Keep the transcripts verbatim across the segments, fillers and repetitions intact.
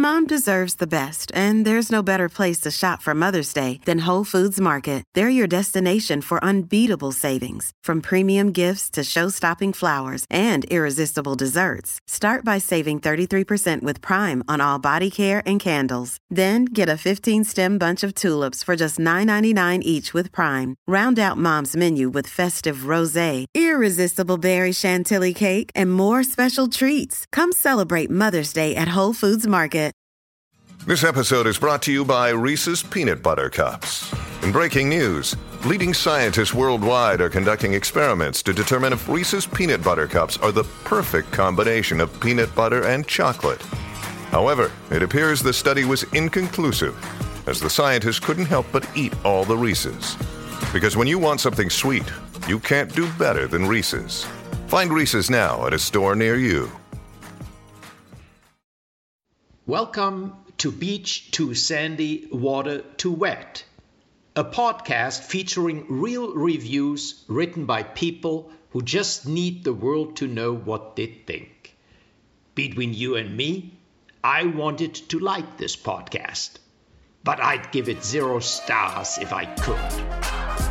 Mom deserves the best, and there's no better place to shop for Mother's Day than Whole Foods Market. They're your destination for unbeatable savings, from premium gifts to show-stopping flowers and irresistible desserts. Start by saving thirty-three percent with Prime on all body care and candles. Then get a fifteen-stem bunch of tulips for just nine ninety-nine each with Prime. Round out Mom's menu with festive rosé, irresistible berry chantilly cake, and more special treats. Come celebrate Mother's Day at Whole Foods Market. This episode is brought to you by Reese's Peanut Butter Cups. In breaking news, leading scientists worldwide are conducting experiments to determine if Reese's Peanut Butter Cups are the perfect combination of peanut butter and chocolate. However, it appears the study was inconclusive, as the scientists couldn't help but eat all the Reese's. Because when you want something sweet, you can't do better than Reese's. Find Reese's now at a store near you. Welcome to Beach Too Sandy, Water Too Wet, a podcast featuring real reviews written by people who just need the world to know what they think. Between you and me, I wanted to like this podcast, but I'd give it zero stars if I could.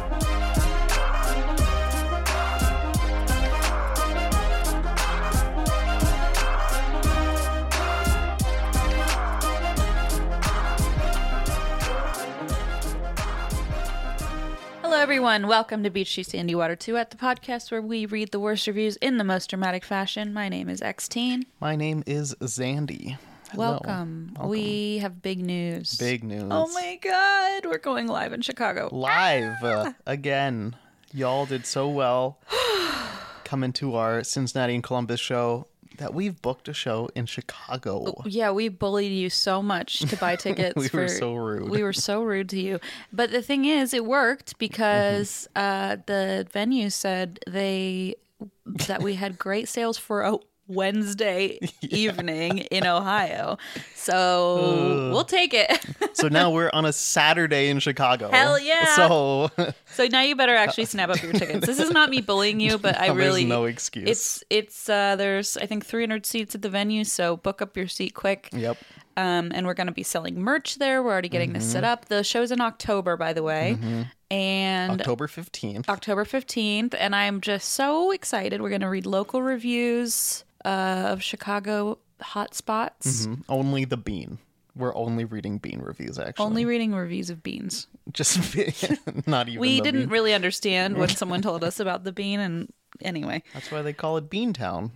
Hello everyone, welcome to Beach Too Sandy, Water Too Wet, the podcast where we read the worst reviews in the most dramatic fashion. My name is X-Teen. My name is Zandy. Hello. Welcome. Welcome. We have big news. Big news. Oh my god, we're going live in Chicago. Live uh, again. Y'all did so well coming to our Cincinnati and Columbus show that we've booked a show in Chicago. Yeah, we bullied you so much to buy tickets. we for, were so rude. We were so rude to you. But the thing is, it worked because mm-hmm. uh, the venue said they that we had great sales for a Wednesday yeah. evening in Ohio. So uh, we'll take it. So now we're on a Saturday in Chicago. Hell yeah. So So now you better actually snap up your tickets. This is not me bullying you, but I no, really there's no excuse. It's it's uh there's I think three hundred seats at the venue, so book up your seat quick. Yep. Um, and we're going to be selling merch there. We're already getting mm-hmm. this set up. The show's in October, by the way. Mm-hmm. And October fifteenth. October fifteenth. And I'm just so excited. We're going to read local reviews uh, of Chicago hot spots. Mm-hmm. Only the bean. We're only reading bean reviews, actually. Only reading reviews of beans. Just not even We the didn't bean. really understand when someone told us about the bean. And anyway. That's why they call it Beantown.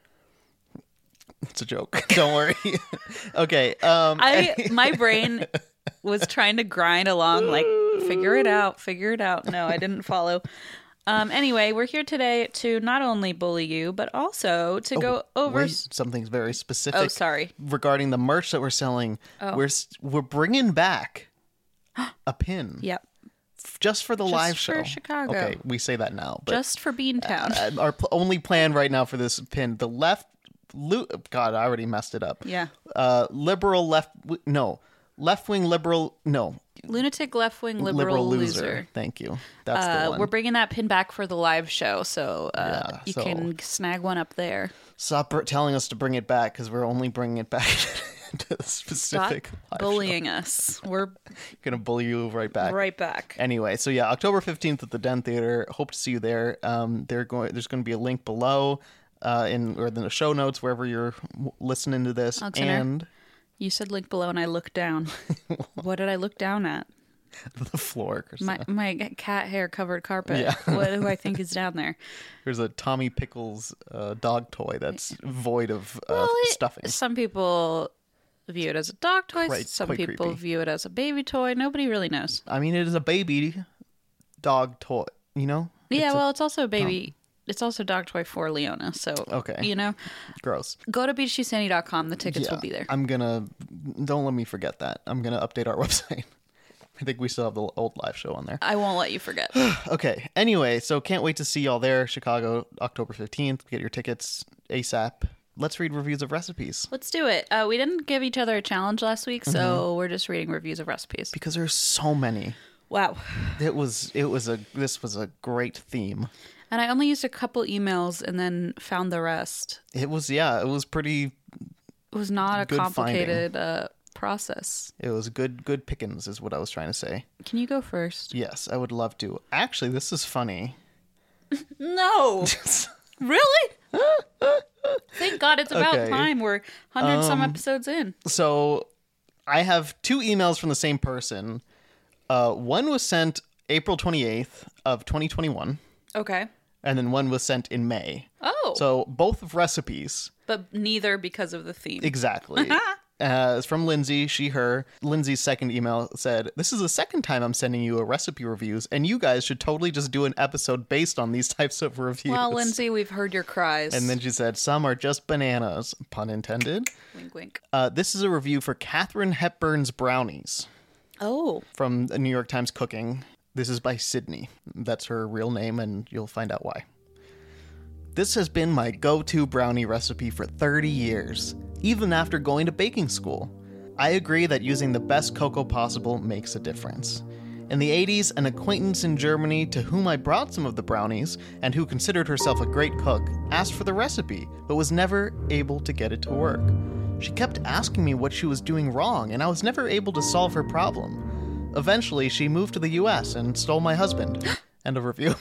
It's a joke. Don't worry. Okay. Um, I my brain was trying to grind along, like, figure it out, figure it out. No, I didn't follow. Um, anyway, we're here today to not only bully you, but also to oh, go over wait, something very specific. Oh, sorry. Regarding the merch that we're selling, oh. we're we're bringing back a pin. Yep. Just for the Just live for show. Chicago. Okay, we say that now. But, Just for Beantown. Uh, our pl- only plan right now for this pin, the left. Lu- God, I already messed it up. Yeah. Uh, liberal left. No. Left wing liberal. No. Lunatic left wing liberal, liberal loser. loser. Thank you. That's uh, the one. We're bringing that pin back for the live show, so uh, Yeah, you so- can snag one up there. Stop br- telling us to bring it back because we're only bringing it back to the specific. Stop bullying us. We're gonna bully you right back. right back. Anyway, so yeah, October fifteenth at the Den Theater. Hope to see you there. Um, they're going. There's going to be a link below, uh, in or in the show notes wherever you're w- listening to this. Alexander, and you said link below, and I looked down. What did I look down at? the floor. My my cat hair covered carpet. Yeah. What do I think is down there? There's a Tommy Pickles uh, dog toy that's void of uh, Well, it- stuffing. Some people view it as a dog toy. Right, Some quite people creepy. view it as a baby toy. Nobody really knows. I mean, it is a baby dog toy. You know? Yeah, It's a- well, it's also a baby. It's also a dog toy for Leona. So, Okay. you know, gross. go to beach too sandy dot com. The tickets will be there. I'm gonna. Don't let me forget that. I'm gonna update our website. I think we still have the old live show on there. I won't let you forget. Okay. Anyway, so can't wait to see y'all there. Chicago, October fifteenth. Get your tickets ASAP. Let's read reviews of recipes. Let's do it. Uh, we didn't give each other a challenge last week, so Mm-hmm. we're just reading reviews of recipes. Because there's so many. Wow. It was it was a this was a great theme. And I only used a couple emails and then found the rest. It was yeah, it was pretty It was not a Good complicated uh, process. It was good, good pickings is what I was trying to say. Can you go first? Yes, I would love to. Actually, this is funny. No. Really? Thank God it's about Okay. time. We're one hundred some Um, episodes in. So I have two emails from the same person. Uh, one was sent April twenty-eighth of twenty twenty-one, Okay. and then one was sent in May. Oh. So both of recipes. But neither because of the theme. Exactly. Uh, it's from Lindsay, she, her. Lindsay's second email said, "This is the second time I'm sending you a recipe reviews, and you guys should totally just do an episode based on these types of reviews." Well, Lindsay, we've heard your cries. And then she said, "Some are just bananas," pun intended. Wink, wink. Uh, this is a review for Katharine Hepburn's Brownies Oh. from the New York Times Cooking. This is by Sydney. That's her real name, and you'll find out why. "This has been my go-to brownie recipe for thirty years, even after going to baking school. I agree that using the best cocoa possible makes a difference. In the eighties, an acquaintance in Germany to whom I brought some of the brownies, and who considered herself a great cook, asked for the recipe, but was never able to get it to work. She kept asking me what she was doing wrong, and I was never able to solve her problem. Eventually, she moved to the U S and stole my husband." End of review.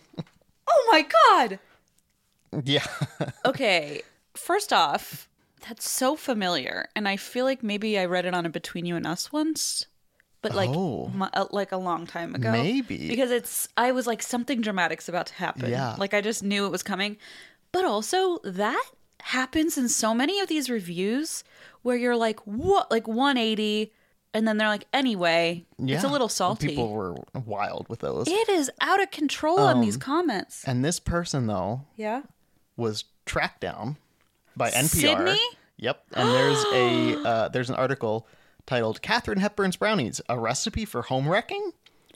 Oh my God. Yeah. Okay. First off, that's so familiar. And I feel like maybe I read it on a Between You and Us once. But like, Oh. mu- uh, like a long time ago. Maybe. Because it's, I was like, something dramatic's about to happen. Yeah. Like, I just knew it was coming. But also, that happens in so many of these reviews where you're like, what? Like one eighty. And then they're like, anyway, it's a Yeah. little salty. People were wild with those. It is out of control in Um, these comments. And this person, though, Yeah. was tracked down by N P R. Sydney? Yep. And there's a uh, there's an article titled "Katharine Hepburn's Brownies: A Recipe for Home Wrecking."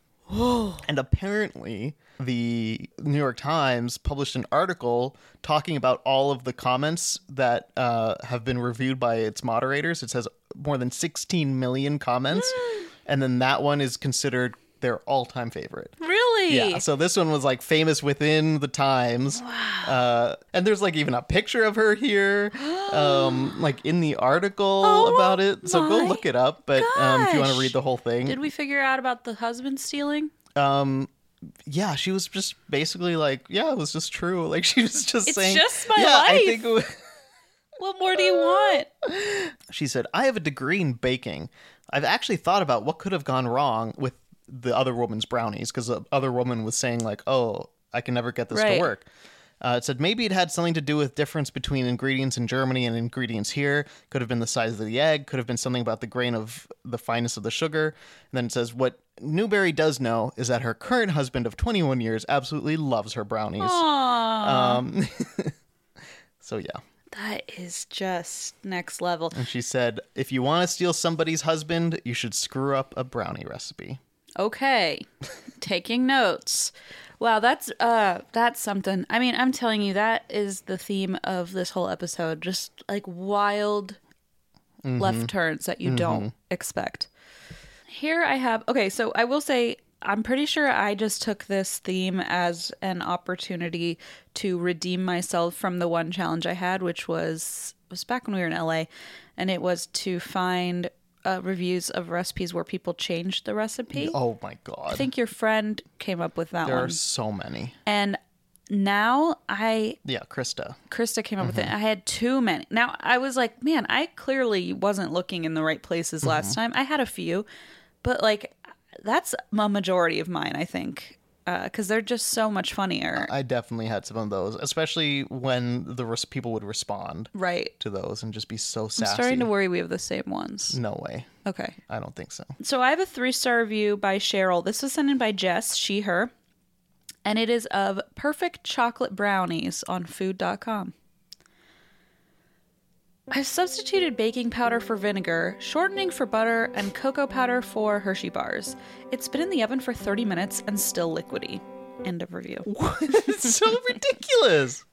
And apparently, the New York Times published an article talking about all of the comments that uh, have been reviewed by its moderators. It says more than sixteen million comments, and then that one is considered their all-time favorite. Really? Yeah, so this one was like famous within the Times. Wow. Uh, and there's like even a picture of her here, um, like in the article Oh about it. So go my look it up. But um, if you want to gosh. read the whole thing, Did we figure out about the husband stealing? um, yeah, she was just basically like, yeah, it was just true. Like she was just It's saying, just my yeah, I life. think it was. What more do you want? She said, "I have a degree in baking. I've actually thought about what could have gone wrong with the other woman's brownies, because the other woman was saying like, oh, I can never get this Right. to work. Uh, it said maybe it had something to do with difference between ingredients in Germany and ingredients here. Could have been the size of the egg. Could have been something about the grain of the fineness of the sugar." And then it says, "What Newberry does know is that her current husband of twenty-one years absolutely loves her brownies." Aww. Um, so yeah. That is just next level. And she said, "If you want to steal somebody's husband, you should screw up a brownie recipe." Okay. Taking notes. Wow, that's uh that's something. I mean, I'm telling you, that is the theme of this whole episode. Just like wild left turns that you don't expect. Here I have, okay, so I will say, I'm pretty sure I just took this theme as an opportunity to redeem myself from the one challenge I had, which was was back when we were in L A, and it was to find uh, reviews of recipes where people changed the recipe. Oh my god. I think your friend came up with that there one. are so many. And now I, Yeah, Krista. Krista came up with it. I had too many. Now I was like, man, I clearly wasn't looking in the right places last time. I had a few, but like that's a majority of mine, I think, because they're just so much funnier. I definitely had some of those, especially when the res- people would respond Right. to those and just be so I'm sassy. starting to worry we have the same ones. No way. Okay. I don't think so. So I have a three-star review by Cheryl. This was sent in by Jess, she, her. And it is of perfect chocolate brownies on food dot com. I've substituted baking powder for vinegar, shortening for butter, and cocoa powder for Hershey bars. It's been in the oven for thirty minutes and still liquidy. End of review. It's so ridiculous.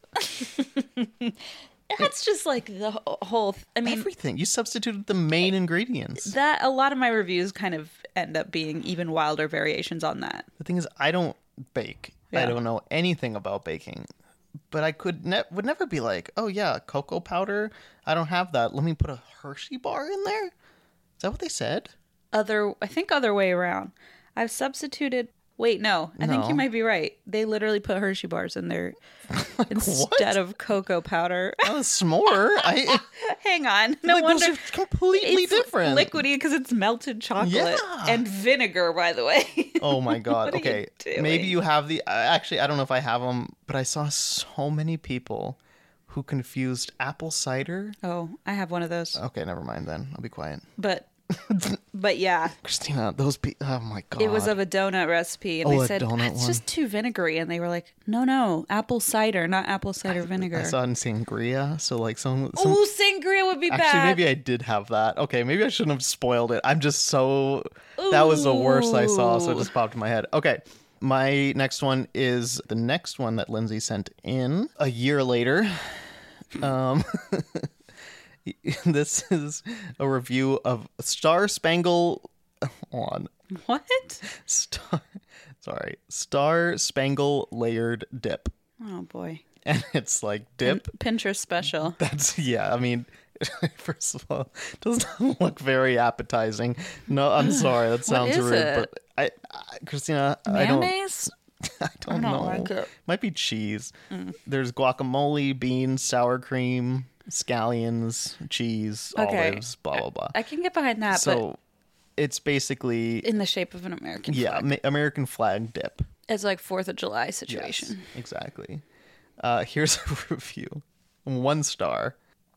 That's just like the wh- whole... Th- I mean, Everything. You substituted the main ingredients. that a lot of my reviews kind of end up being even wilder variations on that. The thing is, I don't bake. I Yeah. don't know anything about baking. But I could ne- would never be like, oh yeah, cocoa powder. I don't have that. Let me put a Hershey bar in there. Is that what they said? Other, I think other way around. I've substituted. Wait, no. I think No. you might be right. They literally put Hershey bars in there instead of cocoa powder. Oh, s'more. I Hang on. No like wonder. those are completely It's different. liquidy because it's melted chocolate Yeah. and vinegar, by the way. Oh my god. What are Okay. you doing? Maybe you have the uh, actually I don't know if I have them, but I saw so many people who confused apple cider. Oh, I have one of those. Okay, never mind then. I'll be quiet. But, but yeah, Christina, those pe- oh my god. it was of a donut recipe, and Oh, they a said donut it's one. just too vinegary, and they were like, "No, no, apple cider, not apple cider vinegar." I saw it in sangria, so like some, some Oh, sangria would be actually bad. maybe I did have that. Okay, maybe I shouldn't have spoiled it. I'm just so that was the worst I saw, so it Ooh. just popped in my head. Okay. My next one is the next one that Lindsay sent in a year later. Um This is a review of Star Spangle on What? Star sorry, Star Spangle layered dip. Oh boy, And it's like dip. Pinterest special. That's yeah, I mean first of all, it does not look very appetizing. No, I'm sorry, that sounds is rude, it? but I, I Christina, I don't Mayonnaise? I don't, I don't know. like it. Might be cheese. There's guacamole, beans, sour cream, scallions, cheese, Okay. olives, blah blah blah. I can get behind that, So it's basically but in the shape of an American yeah, flag. Ma- American flag dip. It's like Fourth of July Yes, situation. exactly. Uh, here's a review. One star.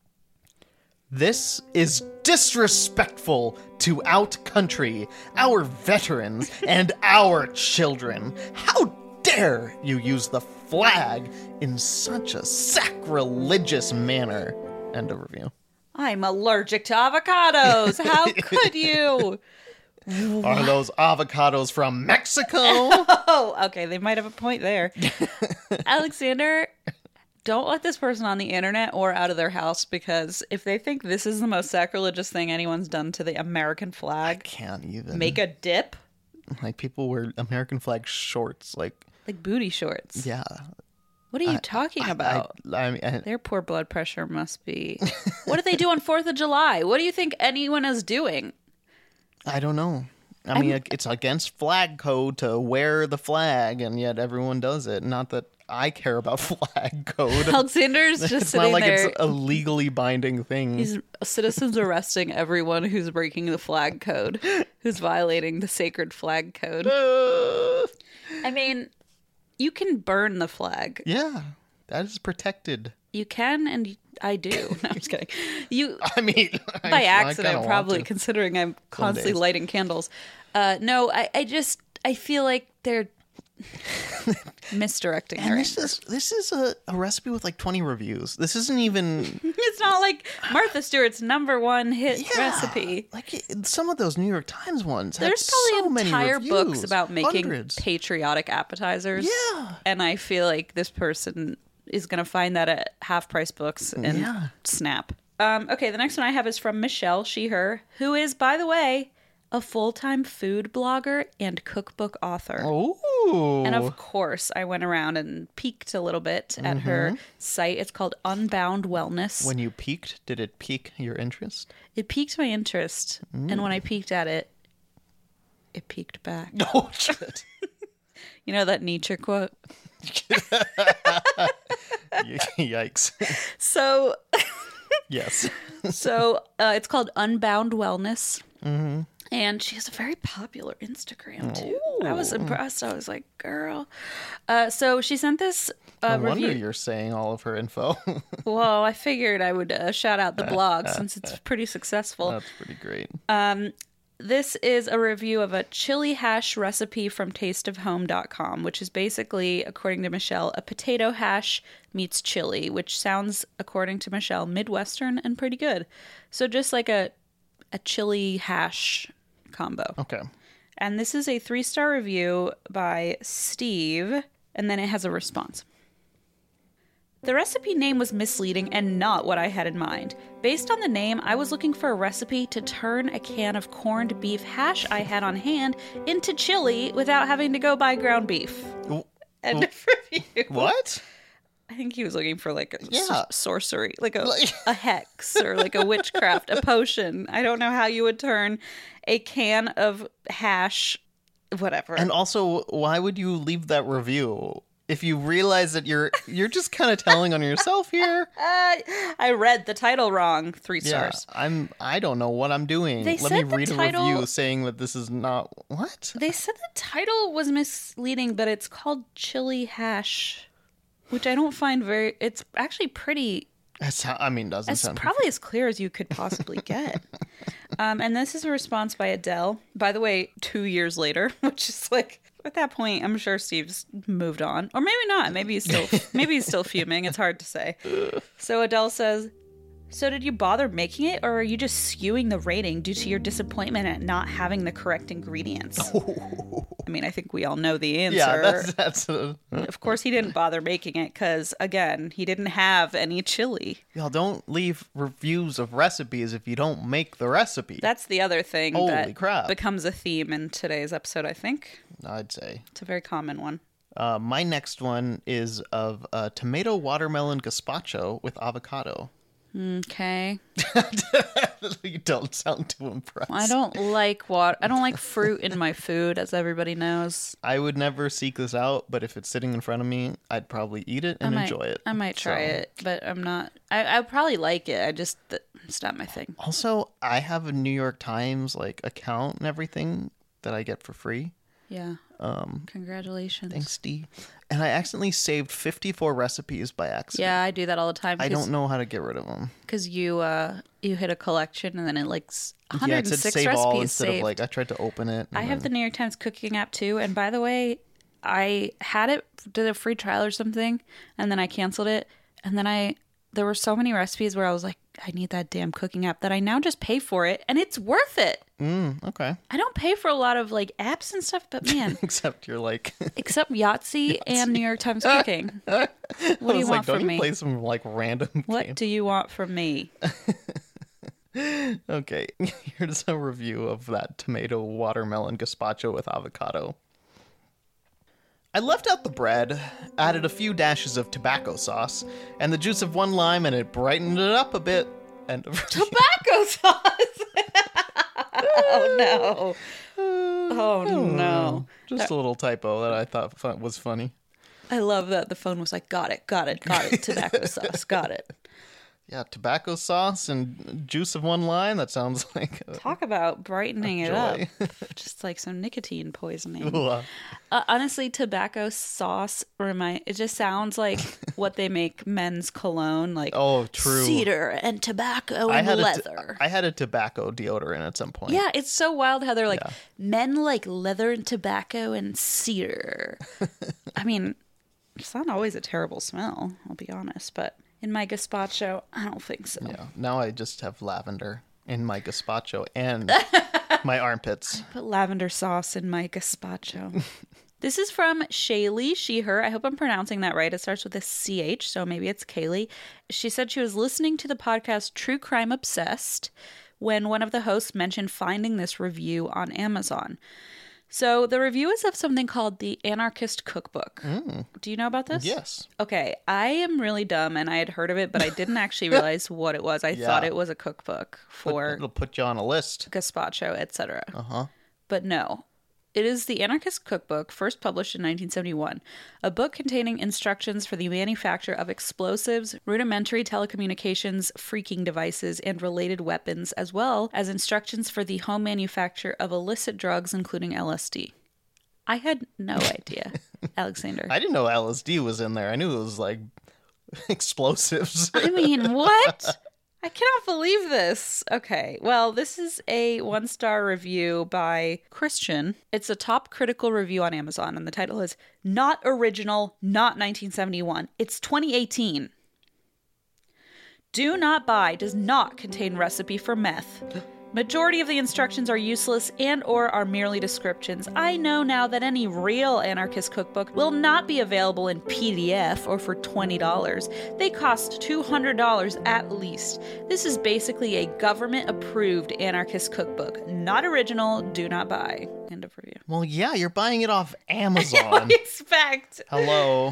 This is disrespectful to out country, our veterans, and our children. How dare you use the flag in such a sacrilegious manner? End of review. I'm allergic to avocados. How could you? Are those avocados from Mexico? Oh, okay. They might have a point there. Alexander, don't let this person on the internet or out of their house, because if they think this is the most sacrilegious thing anyone's done to the American flag, Can't even. make a dip, Like people wear American flag shorts. Like, like booty shorts. yeah. What are you talking about? I, I mean, I, Their poor blood pressure must be. What do they do on Fourth of July? What do you think anyone is doing? I don't know. I mean, it's against flag code to wear the flag, and yet everyone does it. Not that I care about flag code. Alexander's just It's sitting not like there. it's a legally binding thing. These citizens arresting everyone who's breaking the flag code, who's violating the sacred flag code. Uh, I mean, you can burn the flag. yeah, that is protected. You can, and I do. No, I'm just kidding. You, I mean, I- by I accident, kinda want probably, to. considering I'm constantly days. lighting candles. Uh, no, I, I just, I feel like they're misdirecting And their this is this is a, a recipe with like twenty reviews. This isn't even It's not like Martha Stewart's number one hit yeah, recipe. Like it- some of those New York Times ones. had There's probably so many entire reviews, books about making hundreds. patriotic appetizers. Yeah. And I feel like this person is going to find that at Half Price Books and Yeah. snap. Um, okay, the next one I have is from Michelle, she, her, who is, by the way, a full-time food blogger and cookbook author. Oh, And of course, I went around and peeked a little bit at her site. It's called Unbound Wellness. when you peaked, did it pique your interest? It piqued my interest. And when I peeked at it, it peeked back. Oh shit! You know that Nietzsche quote? Yikes! So, Yes. so uh, it's called Unbound Wellness. Mm-hmm. And she has a very popular Instagram, too. I was impressed. I was like, girl. Uh, so she sent this uh, No wonder review. you're saying all of her info. Well, I figured I would uh, shout out the blog since it's pretty successful. That's pretty great. This is a review of a chili hash recipe from taste of home dot com, which is basically, according to Michelle, a potato hash meets chili, which sounds, according to Michelle, Midwestern and pretty good. So just like a a chili hash combo. Okay. And this is a three-star review by Steve, and then it has a response. The recipe name was misleading and not what I had in mind. Based on the name, I was looking for a recipe to turn a can of corned beef hash I had on hand into chili without having to go buy ground beef. W- End of review. What? I think he was looking for like a Yeah. s- sorcery, like a, Like- a hex or like a witchcraft, a potion. I don't know how you would turn a can of hash, whatever. And also, why would you leave that review if you realize that you're you're just kind of telling on yourself here? Uh, I read the title wrong. Three Yeah, stars. I'm. I don't know what I'm doing. They Let me said the read a title- review saying that this is not what. They said the title was misleading, but it's called Chili Hash, which I don't find very. It's actually pretty. That's how, I mean, doesn't It's sound probably as clear as you could possibly get. um, and this is a response by Adele. By the way, two years later, which is like at that point, I'm sure Steve's moved on, or maybe not. Maybe he's still maybe he's still fuming. It's hard to say. So Adele says, "So did you bother making it, or are you just skewing the rating due to your disappointment at not having the correct ingredients?" I mean, I think we all know the answer. Yeah, that's that's. A, Of course, he didn't bother making it because, again, he didn't have any chili. y'all don't leave reviews of recipes if you don't make the recipe. That's the other thing Holy that crap. becomes a theme in today's episode, I think. I'd say. It's a very common one. Uh, my next one is of uh, tomato watermelon gazpacho with avocado. Okay. You don't sound too impressed. I don't like what I don't like fruit in my food, as everybody knows. I would never seek this out, but if it's sitting in front of me, I'd probably eat it I and might, enjoy it. I might try So- it, but I'm not. I I probably like it. I just it's not my thing. Also, I have a New York Times like account and everything that I get for free. Yeah. Um. Congratulations. Thanks, Dee. And I accidentally saved fifty-four recipes by accident. Yeah, I do that all the time. I don't know how to get rid of them. because you uh you hit a collection and then it like s- Yeah, it one hundred said six save recipes all instead saved. of like I tried to open it. I have the New York Times cooking app too, and by the way, I had it did a free trial or something, and then I canceled it, and then I there were so many recipes where I was like, I need that damn cooking app that I now just pay for it, and it's worth it. Mm, okay. I don't pay for a lot of like apps and stuff, but man, Except you're like, except Yahtzee, and New York Times Cooking. What I do you was want like, don't from you me? play some like random What game? do you want from me? Okay, here's a review of that tomato watermelon gazpacho with avocado. I left out the bread, added a few dashes of tobacco sauce, and the juice of one lime, and it brightened it up a bit. And Tobacco sauce. Oh no. Oh no. just a little typo that I thought fun- was funny. I love that the phone was like, got it, got it, got it. Tobacco sauce, got it. Yeah, tobacco sauce and juice of one lime. That sounds like a Talk about brightening it joy. up. Just like some nicotine poisoning. Ooh, uh, Uh, honestly, tobacco sauce remind it just sounds like what they make men's cologne, like Oh, true. cedar and tobacco I and had a t- leather. I had a tobacco deodorant at some point. Yeah, it's so wild how they're like Yeah. men like leather and tobacco and cedar. I mean, it's not always a terrible smell, I'll be honest, but in my gazpacho, I don't think so. Yeah. Now I just have lavender in my gazpacho and my armpits. Put lavender sauce in my gazpacho. This is from Shaylee, she, her. I hope I'm pronouncing that right. It starts with a C H, so maybe it's Kaylee. She said she was listening to the podcast True Crime Obsessed when one of the hosts mentioned finding this review on Amazon. So the review is of something called the Anarchist Cookbook. Do you know about this? Yes. Okay, I am really dumb and I had heard of it, but I didn't actually realize what it was. I Yeah. thought it was a cookbook for It'll put you on a list. gazpacho, et cetera. Uh-huh. But no. It is the Anarchist Cookbook, first published in nineteen seventy-one, a book containing instructions for the manufacture of explosives, rudimentary telecommunications, freaking devices, and related weapons, as well as instructions for the home manufacture of illicit drugs, including L S D. I had no idea, Alexander. I didn't know L S D was in there. I knew it was like explosives. I mean, what? I cannot believe this. Okay, well, this is a one-star review by Christian. It's a top critical review on Amazon, and the title is Not Original, Not nineteen seventy-one. It's twenty eighteen. Do not buy does not contain recipe for meth. Majority of the instructions are useless and or are merely descriptions. I know now that any real Anarchist cookbook will not be available in P D F or for twenty dollars. They cost two hundred dollars at least. This is basically a government-approved Anarchist cookbook. Not original, do not buy. End of review. Well, yeah, you're buying it off Amazon. Expect. Hello.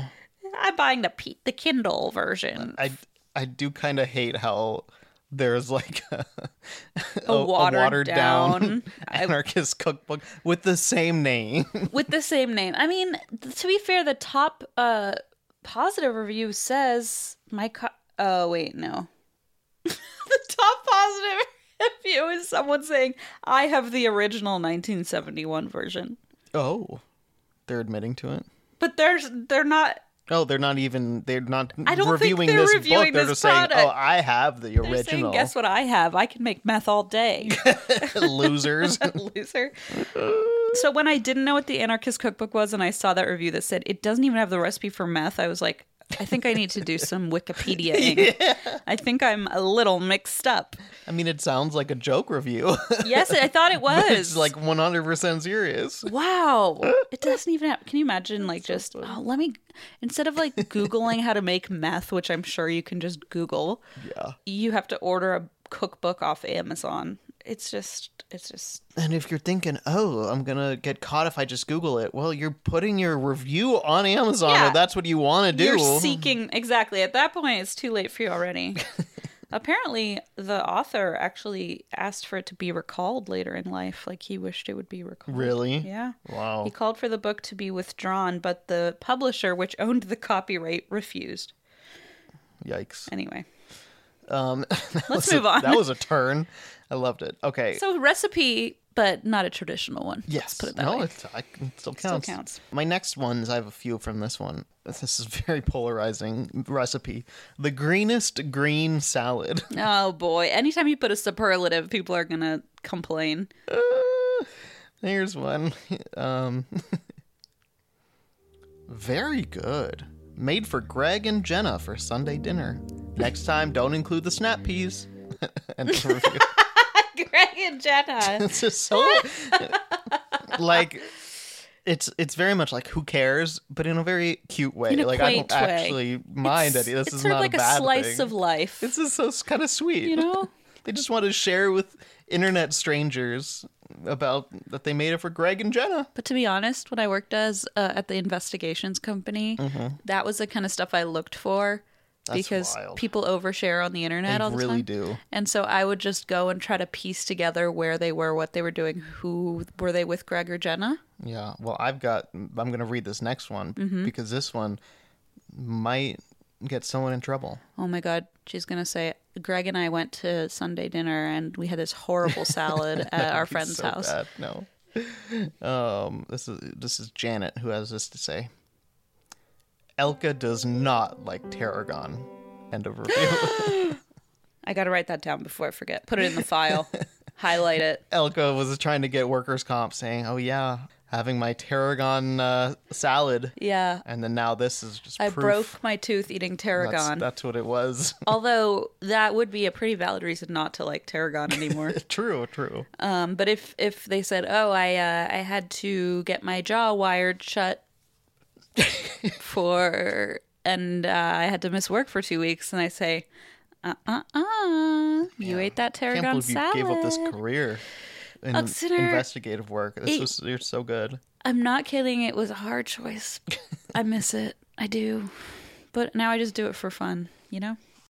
I'm buying the P- the Kindle version. I, I do kind of hate how there's like a, A watered watered down, down- anarchist cookbook with the same name. With the same name. I mean, th- to be fair, the top uh, positive review says my. Co- oh wait, no. The top positive review is someone saying I have the original nineteen seventy-one version, Oh, they're admitting to it. but there's they're not. Oh, they're not even. They're not I don't think reviewing they're this reviewing book. They're this just saying, product. "Oh, I have the They're original." saying, guess what I have? I can make meth all day. Losers. Loser. So when I didn't know what the anarchist cookbook was, and I saw that review that said it doesn't even have the recipe for meth, I was like, I think I need to do some Wikipedia-ing. Yeah. I think I'm a little mixed up. I mean, it sounds like a joke review. Yes, I thought it was. It's like one hundred percent serious. Wow. It doesn't even have, can you imagine like just, oh, let me, instead of like Googling how to make meth, which I'm sure you can just Google, Yeah. you have to order a cookbook off Amazon. It's just, it's just. And if you're thinking, oh, I'm going to get caught if I just Google it, well, you're putting your review on Amazon Yeah. if that's what you want to do. You're seeking, exactly. At that point, it's too late for you already. Apparently, the author actually asked for it to be recalled later in life. Like, he wished it would be recalled. Really? Yeah. Wow. He called for the book to be withdrawn, but the publisher, which owned the copyright, refused. Yikes. Anyway. Um, Let's was move a, on. That was a turn. I loved it. Okay. So, recipe, but not a traditional one. Yes. Let's put it that no, way. It, I, it still Still counts. counts. My next ones, I have a few from this one. This is a very polarizing recipe. The greenest green salad. Oh, boy. Anytime you put a superlative, people are going to complain. Uh, here's one. Um, very good. Made for Greg and Jenna for Sunday dinner. Next time, don't include the snap peas. And review. Greg and Jenna. It's just so like it's it's very much like who cares, but in a very cute way. In a Like I don't quaint way. actually mind It's, any. This it's is sort not of like a bad slice thing. of life. This is so kind of sweet. You know? They just want to share with internet strangers about that they made it for Greg and Jenna. But to be honest, when I worked as uh, at the investigations company, that was the kind of stuff I looked for. That's because wild. people overshare on the internet They all the really time. do. And so I would just go and try to piece together where they were, what they were doing, who were they with, Greg or Jenna? Yeah. Well, I've got. I'm going to read this next one Mm-hmm. because this one might get someone in trouble. Oh my God, she's gonna say Greg and I went to Sunday dinner and we had this horrible salad at our friend's so house. Bad. No. Um. This is this is Janet who has this to say. Elka does not like tarragon. End of review. I gotta write that down before I forget. Put it in the file. Highlight it. Elka was trying to get workers' comp, saying, "Oh yeah, having my tarragon uh, salad." Yeah. And then now this is just I proof. broke my tooth eating That's, tarragon. that's what it was. Although that would be a pretty valid reason not to like tarragon anymore. True, true. um, but if if they said, "Oh, I uh, I had to get my jaw wired shut for," and uh, I had to miss work for two weeks, and I say, "Uh, uh, uh, you ate that I can't tarragon believe you salad." gave up this career in Oxener, investigative work. This it- was you're so good. I'm not kidding. It was a hard choice. I miss it. I do. But now I just do it for fun, you know?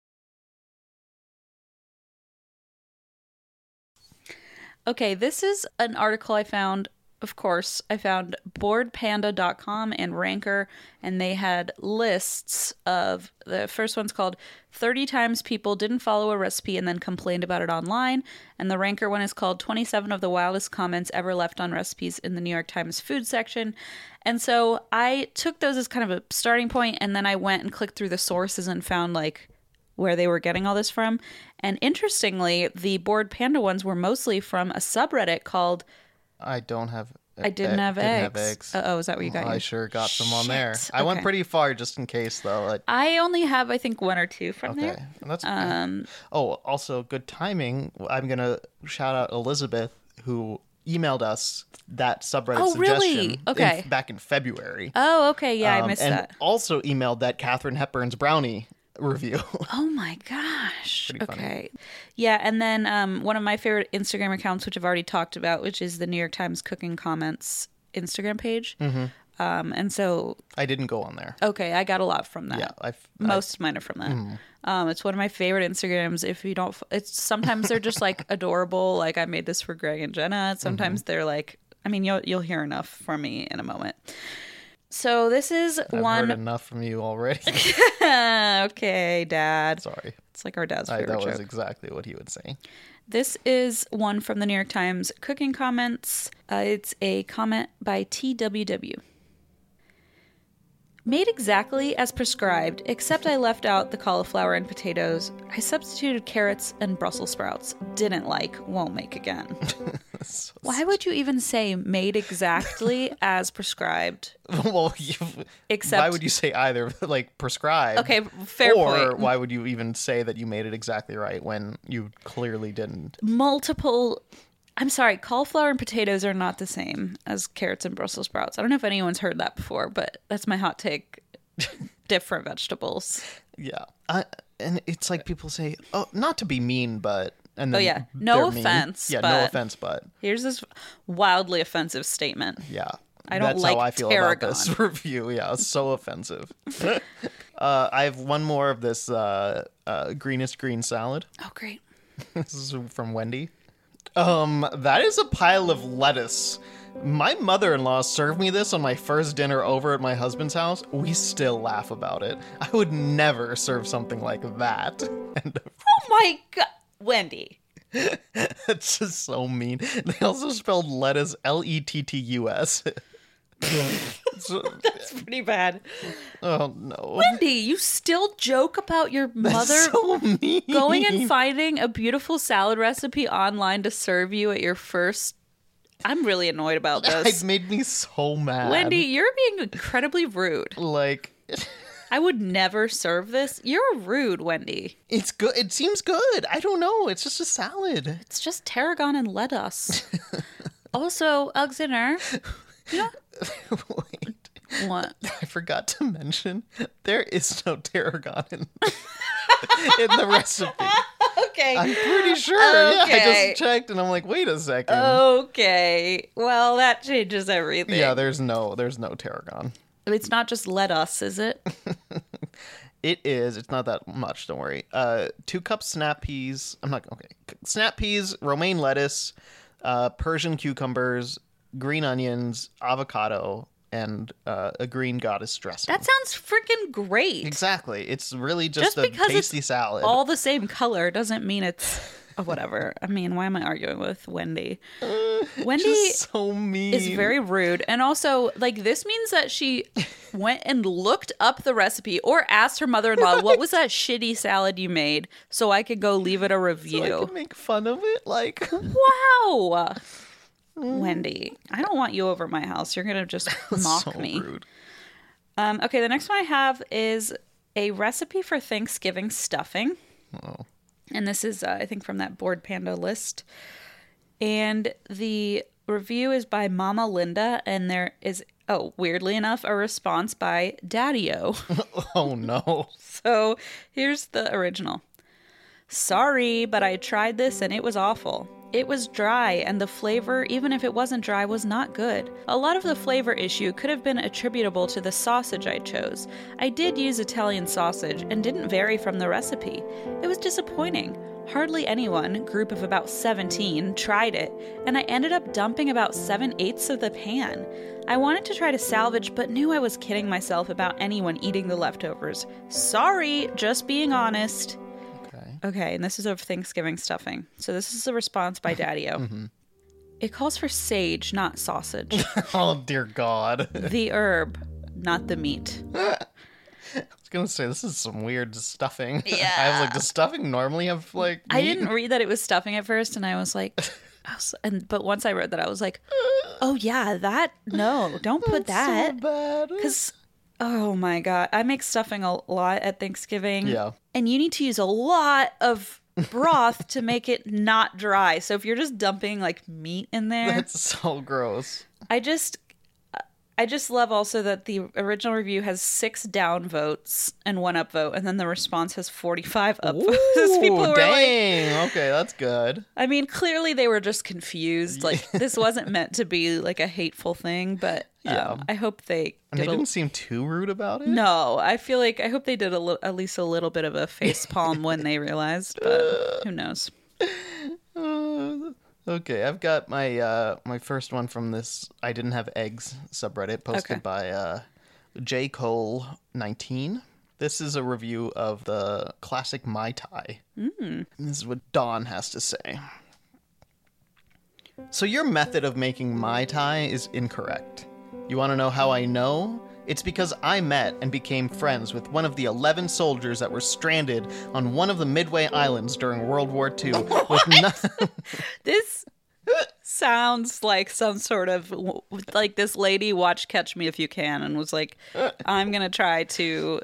Okay, this is an article I found. Of course, I found board panda dot com and Ranker, and they had lists of, the first one's called thirty times people didn't follow a recipe and then complained about it online, and the Ranker one is called twenty-seven of the wildest comments ever left on recipes in the New York Times food section. And so I took those as kind of a starting point, and then I went and clicked through the sources and found like where they were getting all this from. And interestingly, the board panda ones were mostly from a subreddit called I don't have. I didn't have didn't eggs. Have eggs. Uh-oh, is that where you got Oh, I yours? sure got some on there. Shit. I went Okay. pretty far just in case, though. Like, I only have, I think, one or two from okay, there. that's okay. Um, Oh, also good timing. I'm gonna shout out Elizabeth who emailed us that subreddit Oh, really? suggestion Okay. in, back in February. oh, okay, yeah, I Um, missed and that. also emailed that Katharine Hepburn's brownie review. Oh my gosh. Pretty funny. Okay. Yeah, and then um, one of my favorite Instagram accounts, which I've already talked about, which is the New York Times Cooking Comments Instagram page. Mm-hmm. Um, and so, I didn't go on there. okay, I got a lot from that. Yeah, I've, Most of mine are from that. Mm. Um, it's one of my favorite Instagrams. If you don't, f- it's sometimes they're just like adorable. Like I made this for Greg and Jenna. Sometimes Mm-hmm. they're like, I mean, you'll you'll hear enough from me in a moment. So this is I've one. heard enough from you already. Okay, Dad. Sorry. It's like our dad's I, favorite that was joke. exactly what he would say. This is one from the New York Times cooking comments. Uh, it's a comment by T W W. Made exactly as prescribed, except I left out the cauliflower and potatoes. I substituted carrots and Brussels sprouts. Didn't like, won't make again. So- Why would you even say made exactly as prescribed? well, you, Except- why would you say either? Like prescribed? Okay, fair or point. why would you even say that you made it exactly right when you clearly didn't? Multiple. I'm sorry, cauliflower and potatoes are not the same as carrots and Brussels sprouts. I don't know if anyone's heard that before, but that's my hot take. Different vegetables. Yeah, I, and it's like people say, "Oh, not to be mean, but." And then Oh, yeah. No they're mean. offense, Yeah, no but- offense, but Here's this wildly offensive statement. yeah. I don't That's like how I feel tarragon. about this review. Yeah, it's so offensive. uh, I have one more of this uh, uh, greenest green salad. Oh, great. This is from Wendy. Um, that is a pile of lettuce. My mother-in-law served me this on my first dinner over at my husband's house. We still laugh about it. I would never serve something like that. And Oh my god. Wendy. it's just so mean. They also spelled lettuce L E T T U S. That's pretty bad. Oh no. Wendy, you still joke about your mother So mean. going and finding a beautiful salad recipe online to serve you at your first. I'm really annoyed about this. It made me so mad. Wendy, you're being incredibly rude. Like, I would never serve this. You're rude, Wendy. it's good. It seems good. I don't know. It's just a salad. It's just tarragon and lettuce. Also, Alexander, you know Wait, what? I forgot to mention there is no tarragon in, in the recipe. Okay. I'm pretty sure. Yeah, I Okay. just checked and I'm like, wait a second. Okay. Well, that changes everything. yeah, there's no, there's no tarragon. It's not just lettuce, is it? It is. It's not that much. Don't worry. Uh, two cups snap peas. I'm not okay. Snap peas, romaine lettuce, uh, Persian cucumbers, green onions, avocado, and uh, a green goddess dressing. That sounds freaking great. exactly. It's really just, Just a because tasty it's salad. all the same color doesn't mean it's oh, whatever. I mean, why am I arguing with Wendy? Wendy Just so mean. is very rude. And also, like, this means that she went and looked up the recipe or asked her mother-in-law, what was that shitty salad you made, so I could go leave it a So I review. can make fun of it. Like, Wow. Wendy, I don't want you over my house. You're going to just mock so me. rude. Um, okay, the next one I have is a recipe for Thanksgiving stuffing. Oh. And this is, uh, I think, from that Bored Panda list. And the review is by Mama Linda, and there is, oh, weirdly enough, a response by Daddy-O. Oh no. So here's the original. Sorry, but I tried this and it was awful. It was dry, and the flavor, even if it wasn't dry, was not good. A lot of the flavor issue could have been attributable to the sausage I chose. I did use Italian sausage and didn't vary from the recipe. It was disappointing. Hardly anyone, group of about seventeen, tried it, and I ended up dumping about seven-eighths of the pan. I wanted to try to salvage, but knew I was kidding myself about anyone eating the leftovers. Sorry, just being honest. Okay. Okay, and this is of Thanksgiving stuffing. So this is a response by Daddy-O. It calls for sage, not sausage. Oh dear God. The herb, not the meat. I was gonna say this is some weird stuffing. Yeah. I was like, does stuffing normally have like? I meat? didn't read that it was stuffing at first, and I was like, I was, and but once I read that, I was like, oh yeah, that no, don't put that, So bad. because oh my god, I make stuffing a lot at Thanksgiving. Yeah. and you need to use a lot of broth to make it not dry. So if you're just dumping like meat in there, That's so gross. I just I just love also that the original review has six down votes and one up vote, and then the response has forty-five up votes. People were dang. like, okay, that's good. I mean, clearly they were just confused. Like, this wasn't meant to be like a hateful thing, but um, Yeah. I hope they. And they did a- didn't seem too rude about it. No, I feel like I hope they did a li- at least a little bit of a face palm when they realized, but who knows? Uh, okay, I've got my uh, my first one from this I Didn't Have Eggs subreddit posted Okay. by uh, J Cole nineteen. This is a review of the classic Mai Tai. Mm. This is what Dawn has to say. So your method of making Mai Tai is incorrect. You want to know how I know? It's because I met and became friends with one of the eleven soldiers that were stranded on one of the Midway Islands during World War Two. With no- This sounds like some sort of like this lady watched Catch Me If You Can and was like, I'm gonna try to,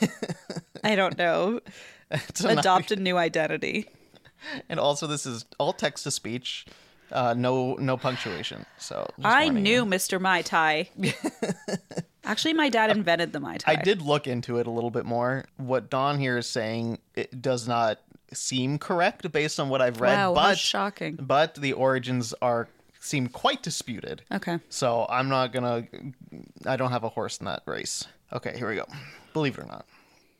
I don't know, It's a adopt a new identity. And also, this is all text to speech, uh, no no punctuation. So just I warning knew you. Mister Mai Tai. Actually, my dad invented the Mai Tai. I did look into it a little bit more. What Dawn here is saying, it does not seem correct based on what I've read. Wow, but how shocking. But the origins are seem quite disputed. Okay. So I'm not gonna. I don't have a horse in that race. Okay, here we go. Believe it or not.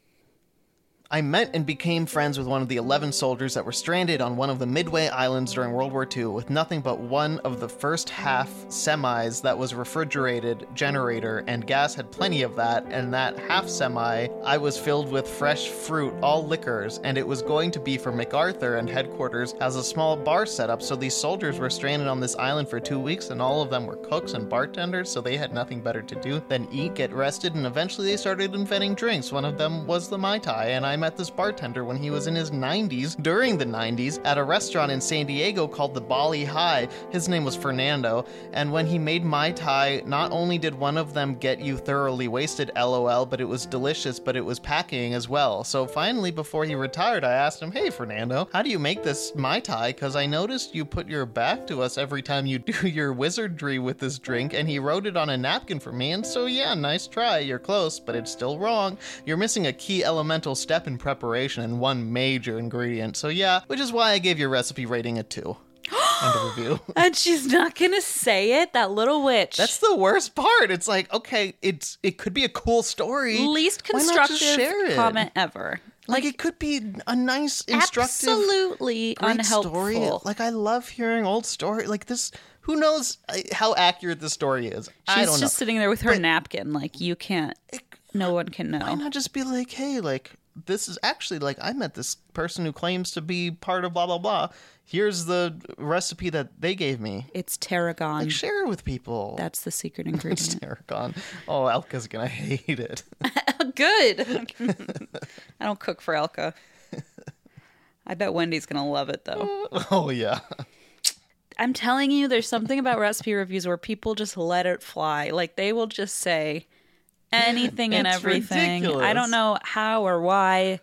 I met and became friends with one of the eleven soldiers that were stranded on one of the Midway Islands during World War Two with nothing but one of the first half semis that was refrigerated generator, and gas had plenty of that, and that half semi I was filled with fresh fruit, all liquors, and it was going to be for MacArthur and headquarters as a small bar setup, so these soldiers were stranded on this island for two weeks, and all of them were cooks and bartenders, so they had nothing better to do than eat, get rested, and eventually they started inventing drinks. One of them was the Mai Tai, and I I met this bartender when he was in his nineties, during the nineties, at a restaurant in San Diego called the Bali High. His name was Fernando, and when he made Mai Tai, not only did one of them get you thoroughly wasted, lol, but it was delicious, but it was packing as well. So finally, before he retired, I asked him, hey Fernando, how do you make this Mai Tai? Because I noticed you put your back to us every time you do your wizardry with this drink, and he wrote it on a napkin for me, and so yeah, nice try, you're close, but it's still wrong. You're missing a key elemental step in preparation and one major ingredient. So yeah, which is why I gave your recipe rating a two. End of review. And she's not gonna say it, that little witch. That's the worst part. It's like, okay, it's it could be a cool story. Least Why not just constructive share it? comment ever. Like, it could be a nice, instructive, absolutely great unhelpful story. Like, I love hearing old story. Like this, who knows how accurate the story is? I She's don't just know. sitting there with her But napkin, like you can't. No one can know. Why not just be like, hey, like, this is actually, like, I met this person who claims to be part of blah, blah, blah. Here's the recipe that they gave me. It's tarragon. Like, share it with people. That's the secret It's ingredient. tarragon. Oh, Elka's gonna hate it. Good. I don't cook for Elka. I bet Wendy's gonna love it though. Oh, yeah. I'm telling you, there's something about recipe reviews where people just let it fly. Like they will just say anything and It's everything. ridiculous. I don't know how or why.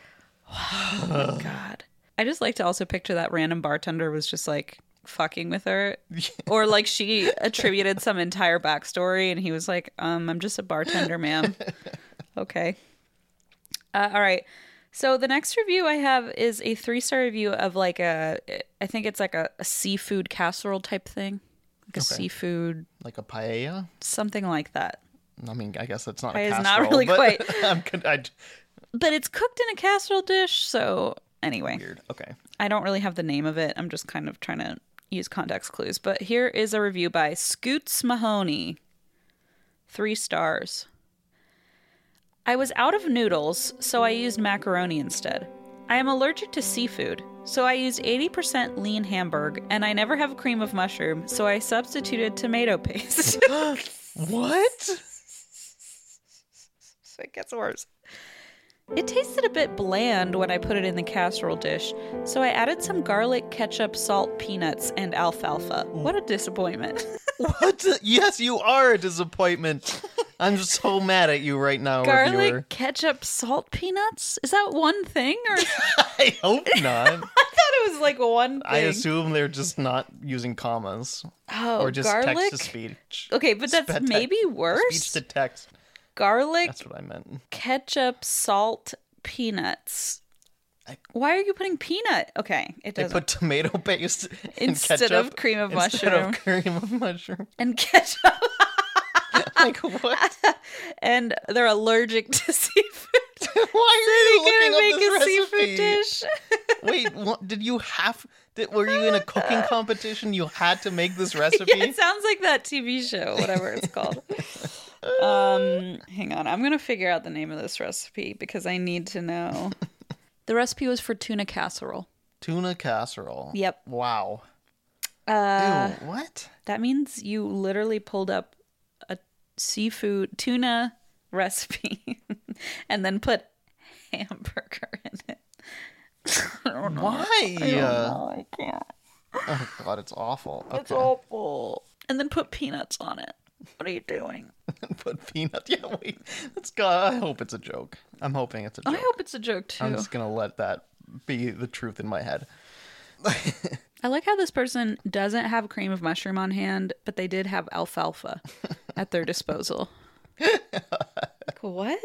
Oh my God. I just like to also picture that random bartender was just like fucking with her. Or like she attributed some entire backstory and he was like, um, I'm just a bartender, ma'am. Okay. Uh, all right. So the next review I have is a three-star review of like a, I think it's like a, a seafood casserole type thing. Like a Okay. seafood, Like a paella? something like that. I mean, I guess that's not Paella a is casserole. not really but quite. I'm con- I, But it's cooked in a casserole dish, so anyway. weird. Okay. I don't really have the name of it. I'm just kind of trying to use context clues. But here is a review by Scoots Mahoney. Three stars. I was out of noodles, so I used macaroni instead. I am allergic to seafood, so I used eighty percent lean Hamburg, and I never have cream of mushroom, so I substituted tomato paste. What? So it gets worse. It tasted a bit bland when I put it in the casserole dish, so I added some garlic, ketchup, salt, peanuts, and alfalfa. What a disappointment. What? Yes, you are a disappointment. I'm so mad at you right now, Garlic, reviewer. ketchup, salt, peanuts? Is that one thing? Or I hope not. I thought it was like one thing. I assume they're just not using commas. Oh, or just garlic? text to speech. Okay, but that's Spe- maybe worse. Speech to text. Garlic, That's what I meant. ketchup, salt, peanuts. Why are you putting peanut? Okay, it They doesn't. put tomato paste in Instead ketchup of cream of instead mushroom. of cream of mushroom. And ketchup. Like what? And they're allergic to seafood. Why are you looking Gonna make up a this seafood recipe? dish. Wait, what, did you have? Did, were you in a cooking competition? You had to make this recipe. Yeah, it sounds like that T V show, whatever it's called. Um, hang on, I'm gonna figure out the name of this recipe because I need to know. The recipe was for tuna casserole. Tuna casserole. Yep. Wow. Uh, Ew, what? That means you literally pulled up a seafood tuna recipe and then put hamburger in it. I don't know. Why? I don't know. I can't. Oh god, it's awful. Okay. It's awful. And then put peanuts on it. What are you doing? Put peanuts. Yeah, wait. Let's go. I hope it's a joke. I'm hoping it's a joke. I hope it's a joke too. I'm just gonna let that be the truth in my head. I like how this person doesn't have cream of mushroom on hand, but they did have alfalfa at their disposal. Like, what?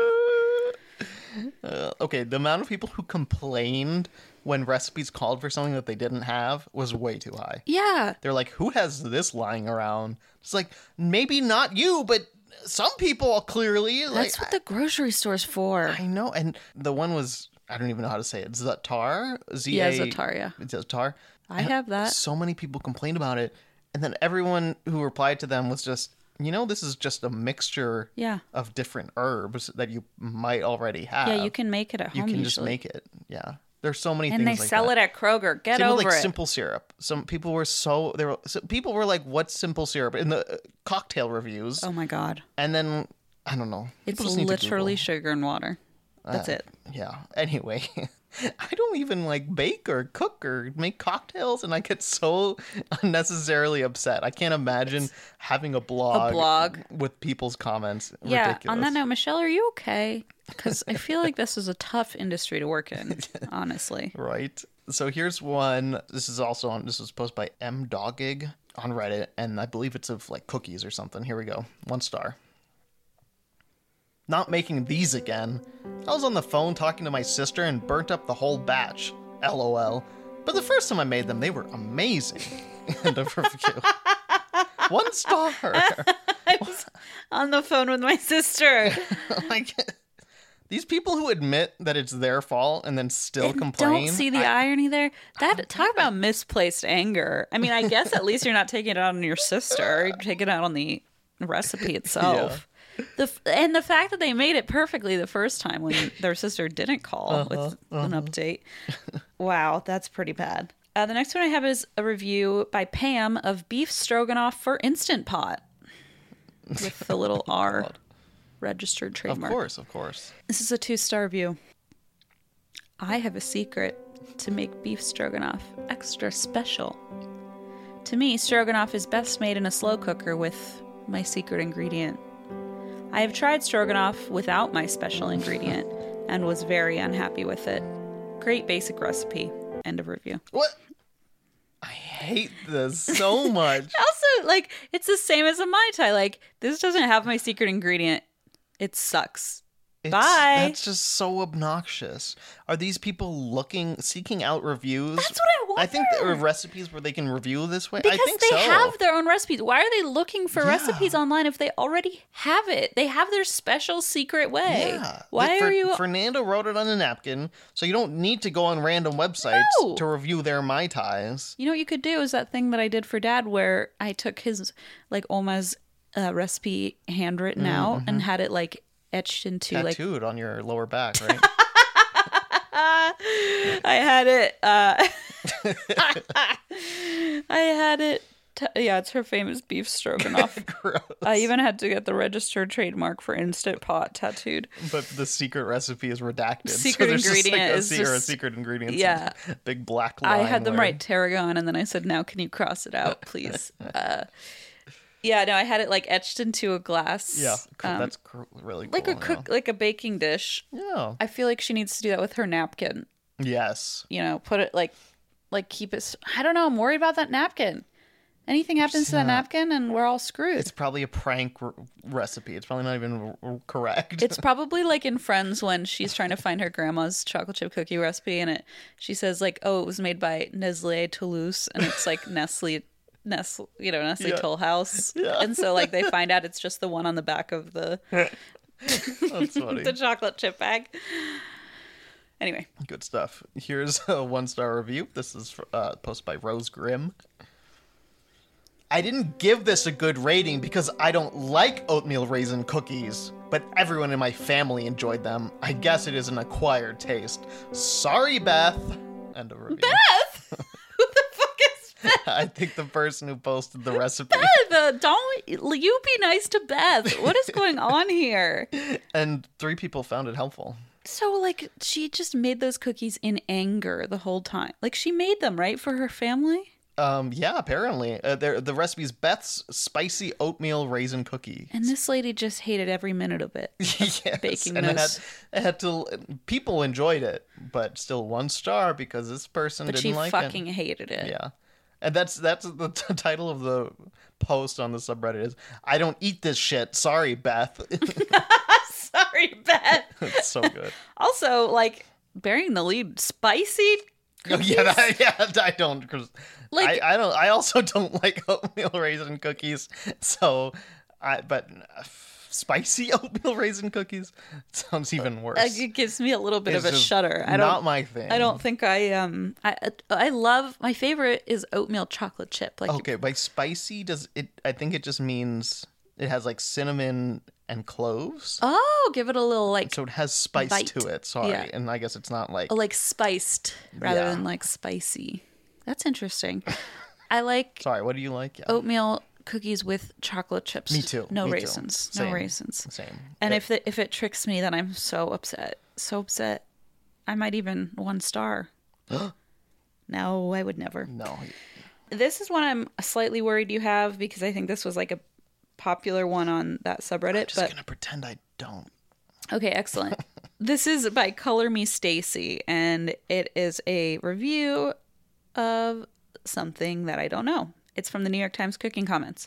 Uh, okay, the amount of people who complained when recipes called for something that they didn't have was way too high. Yeah. They're like, who has this lying around? It's like, maybe not you, but some people clearly. Like, That's what the grocery store's for. I know. And the one was, I don't even know how to say it. Zatar? Z A- Yeah, Zatar, yeah. Zatar. I have that. So many people complained about it. And then everyone who replied to them was just, you know, this is just a mixture Yeah. of different herbs that you might already have. Yeah, you can make it at You home can usually. just make it. Yeah. There's so many and things they like sell that. it at Kroger. Get Same over with like it. simple syrup. Some people were so they were so people were like, "What's simple syrup?" in the uh, cocktail reviews, Oh my god. and then I don't know. It's People just need to literally Google. sugar and water. That's Uh, it. Yeah. Anyway, I don't even like bake or cook or make cocktails, and I get so unnecessarily upset. I can't imagine having a blog, blog. with people's comments. Yeah. Ridiculous. On that note, Michelle, are you okay? Because I feel like this is a tough industry to work in, honestly. Right. So here's one. This is also on. This was posted by M Doggig on Reddit, and I believe it's of like cookies or something. Here we go. One star. Not making these again. I was on the phone talking to my sister and burnt up the whole batch. LOL. But the first time I made them, they were amazing. End of review. One star. I was on the phone with my sister. Like, these people who admit that it's their fault and then still And complain. Don't see the I- irony there. That talk about misplaced anger. I mean, I guess at least you're not taking it out on your sister. You're taking it out on the recipe itself. The f- and the fact that they made it perfectly the first time when their sister didn't call Uh-huh, with an update. Wow, that's pretty bad. Uh, the next one I have is a review by Pam of beef stroganoff for Instant Pot with the little R registered Of trademark. course, of course. This is a two-star review. I have a secret to make beef stroganoff extra special. To me, stroganoff is best made in a slow cooker with my secret ingredient. I have tried stroganoff without my special ingredient and was very unhappy with it. Great basic recipe. End of review. What? I hate this so much. Also, like, it's the same as a Mai Tai. Like, this doesn't have my secret ingredient. It sucks. It's, Bye. That's just so obnoxious. Are these people looking, seeking out reviews? That's what I I think there are wonder. recipes where they can review this way. Because I think they so. have their own recipes. Why are they looking for Yeah. recipes online if they already have it? They have their special secret way. Yeah. Why Fer- are you? Fernando wrote it on a napkin, so you don't need to go on random websites No. to review their Mai Tais. You know what you could do is that thing that I did for Dad, where I took his like Oma's uh, recipe handwritten out and had it like etched into like Tattooed on your lower back, right? I had it. Uh, I had it. T- yeah, it's her famous beef stroganoff. Gross. I even had to get the registered trademark for Instant Pot tattooed. But the secret recipe is redacted. Secret so there's just, ingredient like, a, is se- or a just- secret ingredient. yeah. Big black line. I had them where- write tarragon, and then I said, "Now, can you cross it out, please?" uh, yeah, no, I had it like etched into a glass. Yeah, cool. um, That's cr- really cool. like a cook, like a baking dish. Yeah. I feel like she needs to do that with her napkin. Yes. You know, put it like, like keep it. s- I don't know. I'm worried about that napkin. Anything happens to that napkin and we're all screwed. It's probably a prank r- recipe. It's probably not even r- correct. It's probably like in Friends when she's trying to find her grandma's chocolate chip cookie recipe, and it she says like, "Oh, it was made by Nestlé Toulouse," and it's like Nestle, Nestle, you know, Nestle Yeah. Toll House, Yeah. and so like they find out it's just the one on the back of the That's funny. the chocolate chip bag. Anyway, Good stuff. Here's a one-star review. This is uh, posted by Rose Grimm. I didn't give this a good rating because I don't like oatmeal raisin cookies, but everyone in my family enjoyed them. I guess it is an acquired taste. Sorry, Beth. End of review. Beth, who the fuck is Beth? I think the person who posted the recipe. Beth, uh, don't you be nice to Beth? What is going on here? And three people found it helpful. So, like, she just made those cookies in anger the whole time. Like, she made them, right, for her family? Um, yeah, apparently. Uh, they're- the recipe's Beth's Spicy Oatmeal Raisin Cookie. And this lady just hated every minute of it. Yes, baking and it had, those. it had to. People enjoyed it, but still one star because this person But didn't she like fucking it. hated it. Yeah, and that's that's the t- title of the post on the subreddit is "I don't eat this shit." Sorry, Beth. Sorry, Beth. It's so good. Also, like, bearing the lead, spicy Oh, yeah, that, yeah. I don't. Cause Like- I, I don't. I also don't like oatmeal raisin cookies. So, I but uh, spicy oatmeal raisin cookies sounds even worse. Uh, it gives me a little bit It's of a just shudder. I don't. Not my thing. I don't think I um. I I love my favorite is oatmeal chocolate chip. Like Okay, by spicy does it? I think it just means it has like cinnamon and cloves. oh, give it a little like So it has spice bite. to it. Sorry, Yeah. and I guess it's not like like spiced rather Yeah. than like spicy. That's interesting. I like Sorry, what do you like? Yeah. oatmeal cookies with chocolate chips. Me too, No me too. raisins. Same. No raisins. Same. And It- if it, if it tricks me, then I'm so upset. So upset. I might even one star. No, I would never. no, This is one I'm slightly worried you have because I think this was like a popular one on that subreddit. I'm just but gonna pretend I don't. okay, excellent. This is by Color Me Stacy, and it is a review of something that I don't know. It's from the New York Times Cooking Comments.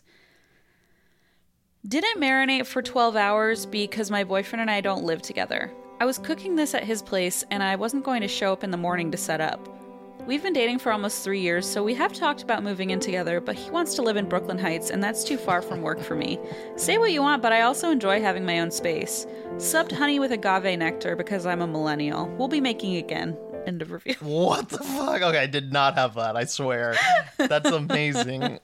Didn't marinate for twelve hours because my boyfriend and I don't live together. I was cooking this at his place, and I wasn't going to show up in the morning to set up. We've been dating for almost three years, so we have talked about moving in together, but he wants to live in Brooklyn Heights, and that's too far from work for me. Say what you want, but I also enjoy having my own space. Subbed honey with agave nectar because I'm a millennial. We'll be making again. End of review. What the fuck? Okay, I did not have that. I swear. That's amazing.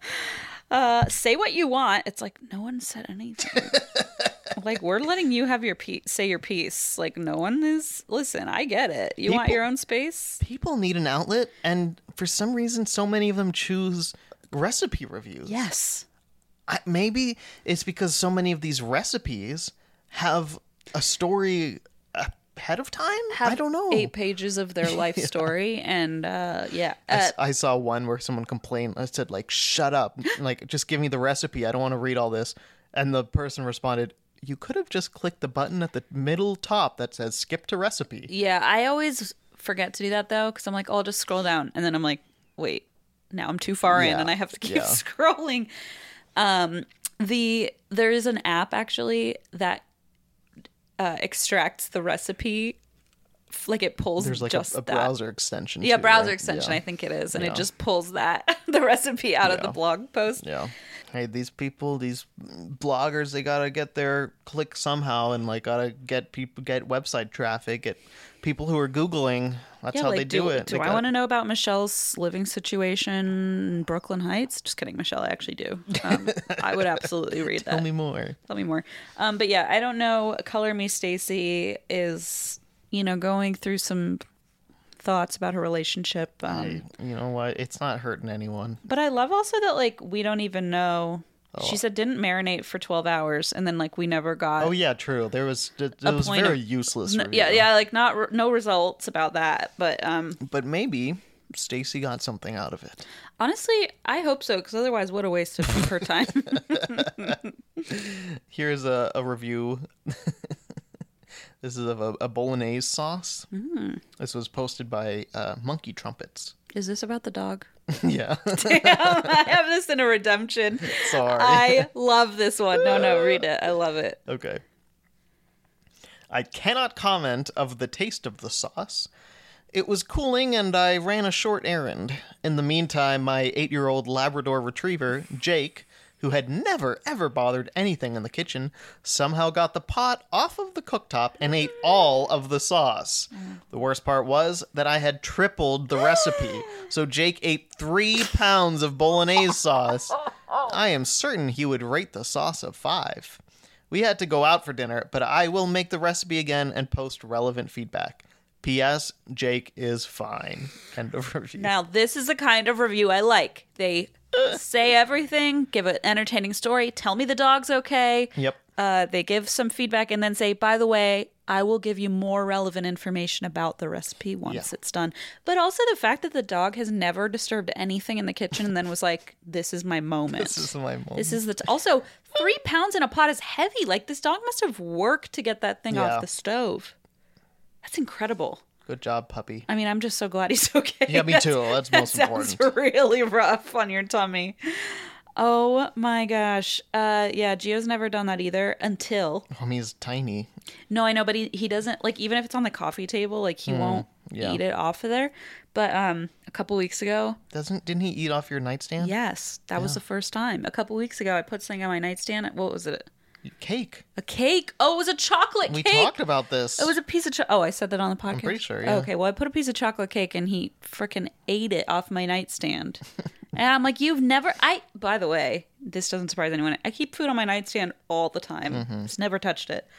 Uh, say what you want. It's like, no one said anything. Like, we're letting you have your piece, say your piece. Like, no one is, listen, I get it. You want People- your own space? People need an outlet, and for some reason, so many of them choose recipe reviews. Yes. I, maybe it's because so many of these recipes have a story ahead of time. Have I don't know. Eight pages of their life story, and uh, yeah. I, Uh, s- I saw one where someone complained. I said, like, shut up. Like, just give me the recipe. I don't want to read all this. And the person responded, you could have just clicked the button at the middle top that says skip to recipe. yeah, I always forget to do that though, because I'm like, oh, I'll just scroll down, and then I'm like, wait, now I'm too far in, Yeah, and I have to keep yeah. scrolling. Um, the there is an app actually that uh, extracts the recipe, f- like it pulls There's like just a, a that. browser extension. Yeah, too, browser right? extension, Yeah. I think it is, and Yeah. it just pulls that the recipe out of the Yeah. blog post. Yeah. Hey, these people, these bloggers, they gotta get their click somehow, and like gotta get people, get website traffic, get people who are googling. That's Yeah, how like, they do, it. Do They I got- want to know about Michelle's living situation in Brooklyn Heights? Just kidding, Michelle. I actually do. Um, I would absolutely read that. Tell me more. Tell me more. Um, but yeah, I don't know. Color Me Stacy is, you know, going through some thoughts about her relationship. Um, Hey, you know what? It's not hurting anyone. But I love also that, like, we don't even know. Oh. She said didn't marinate for twelve hours, and then, like, we never got. Oh yeah, true. There was it, a was point very of- useless. No, review. yeah, yeah, like, not re- no results about that. But um, But maybe Stacy got something out of it. honestly, I hope so, because otherwise, what a waste of her time. Here's a, a review. This is of a, a bolognese sauce. Mm. This was posted by uh, Monkey Trumpets. Is this about the dog? Yeah. Damn, I have this in a redemption. Sorry. I love this one. No, no, read it. I love it. Okay. I cannot comment of the taste of the sauce. It was cooling and I ran a short errand. In the meantime, my eight-year-old Labrador retriever, Jake, who had never ever bothered anything in the kitchen, somehow got the pot off of the cooktop and ate all of the sauce. The worst part was that I had tripled the recipe, so Jake ate three pounds of bolognese sauce. I am certain he would rate the sauce a five. We had to go out for dinner, but I will make the recipe again and post relevant feedback. P S. Jake is fine. End of review. Now, this is the kind of review I like. They say everything, give an entertaining story, tell me the dog's okay. Yep. Uh, they give some feedback and then say, by the way, I will give you more relevant information about the recipe once Yeah. it's done. But also the fact that the dog has never disturbed anything in the kitchen and then was like, this is my moment. This is my moment. This is the t- also, three pounds in a pot is heavy. Like, this dog must have worked to get that thing Yeah. off the stove. That's incredible. Good job, puppy. I mean, I'm just so glad he's okay. Yeah, me too. That's most that sounds important. really rough on your tummy. Oh my gosh. Uh, yeah, Gio's never done that either until. I mean, he's tiny. No, I know, but he, he doesn't, like, even if it's on the coffee table, like, he won't yeah. eat it off of there. But um, a couple weeks ago, Doesn't didn't he eat off your nightstand? yes, that was the first time. A couple weeks ago, I put something on my nightstand. What was it? Cake. A cake. Oh, it was a chocolate We cake. talked about this. It was a piece of cho- Oh, I said that on the podcast? pretty sure, Oh, yeah. okay, well, I put a piece of chocolate cake and he freaking ate it off my nightstand. And I'm like, you've never... I. By the way, this doesn't surprise anyone. I keep food on my nightstand all the time. Mm-hmm. Just never touched it.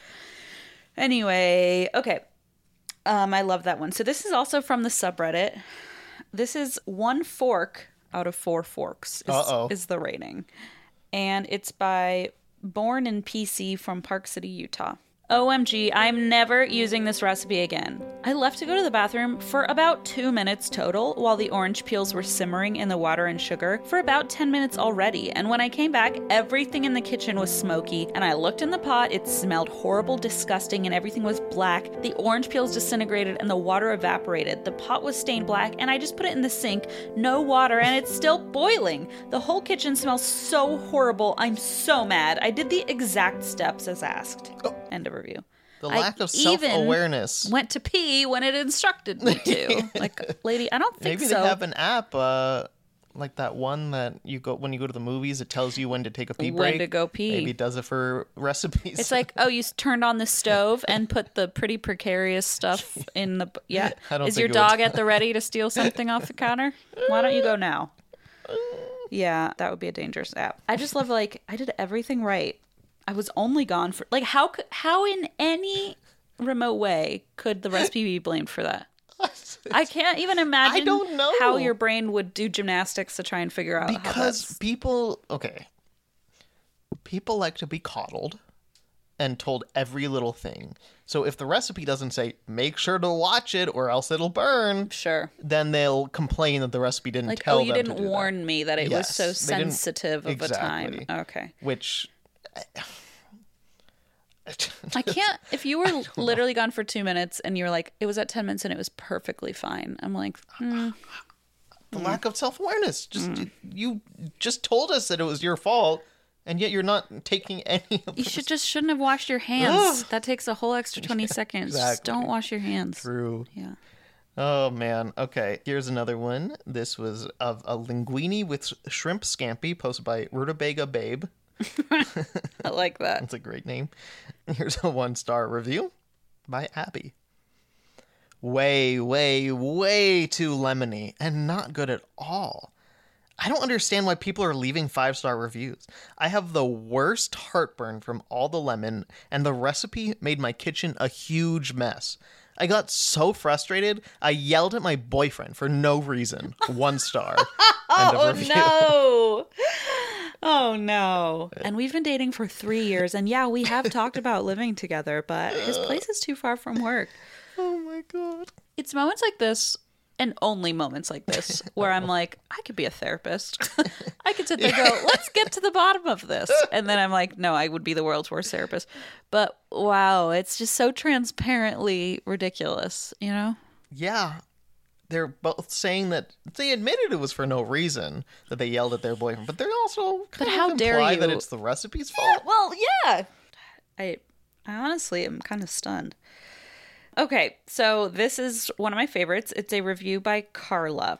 Anyway, okay. Um, I love that one. So this is also from the subreddit. This is one fork out of four forks is, Uh-oh. is the rating. And it's by Born in P C from Park City, Utah. O M G, I'm never using this recipe again. I left to go to the bathroom for about two minutes total while the orange peels were simmering in the water and sugar for about ten minutes already, and when I came back, everything in the kitchen was smoky, and I looked in the pot, it smelled horrible, disgusting, and everything was black. The orange peels disintegrated and the water evaporated. The pot was stained black, and I just put it in the sink, no water, and it's still boiling. The whole kitchen smells so horrible. I'm so mad. I did the exact steps as asked. Oh. End of review. the I lack of even self-awareness. Went to pee when it instructed me to. Like, lady, I don't think Maybe so. they have an app, uh, like that one that you go when you go to the movies. It tells you when to take a pee When break. to go pee. Maybe it does it for recipes. It's like, oh, you s- turned on the stove and put the pretty precarious stuff in the. Yeah. I don't Is think your it would- dog at the ready to steal something off the counter? Why don't you go now? Yeah, that would be a dangerous app. I just love, like, I did everything right. I was only gone for, like, how could, how in any remote way could the recipe be blamed for that? I can't even imagine don't know. how your brain would do gymnastics to try and figure out how because that's... people, okay, people like to be coddled and told every little thing. So if the recipe doesn't say, make sure to watch it or else it'll burn, Sure. then they'll complain that the recipe didn't Like, tell oh, you them didn't to do warn that. me that it Yes, was so they didn't- sensitive of exactly. a time. Okay. Which... I can't, if you were literally gone for two minutes and you were like, it was at ten minutes and it was perfectly fine. I'm like, hmm. The lack of self-awareness. Just you just told us that it was your fault, and yet you're not taking any of You this. should just shouldn't have washed your hands. That takes a whole extra twenty seconds. Just exactly. don't wash your hands. True. Yeah. Oh man. Okay. Here's another one. This was of a linguine with shrimp scampi, posted by Rutabaga Babe. I like that. That's a great name. Here's a one-star review by Abby. Way, way, way too lemony and not good at all. I don't understand why people are leaving five-star reviews. I have the worst heartburn from all the lemon, and the recipe made my kitchen a huge mess. I got so frustrated, I yelled at my boyfriend for no reason. One star. End of Oh, review. no. Oh, no. And we've been dating for three years. And yeah, we have talked about living together, but his place is too far from work. Oh my god. It's moments like this, and only moments like this, where I'm like, I could be a therapist. I could sit there and go, let's get to the bottom of this. And then I'm like, no, I would be the world's worst therapist. But wow, it's just so transparently ridiculous, you know? Yeah. they're both saying that they admitted it was for no reason that they yelled at their boyfriend, but they're also kind But of how imply dare that you? it's the recipe's Yeah, fault. well, yeah. I, I honestly am kind of stunned. Okay, so this is one of my favorites. It's a review by Carla.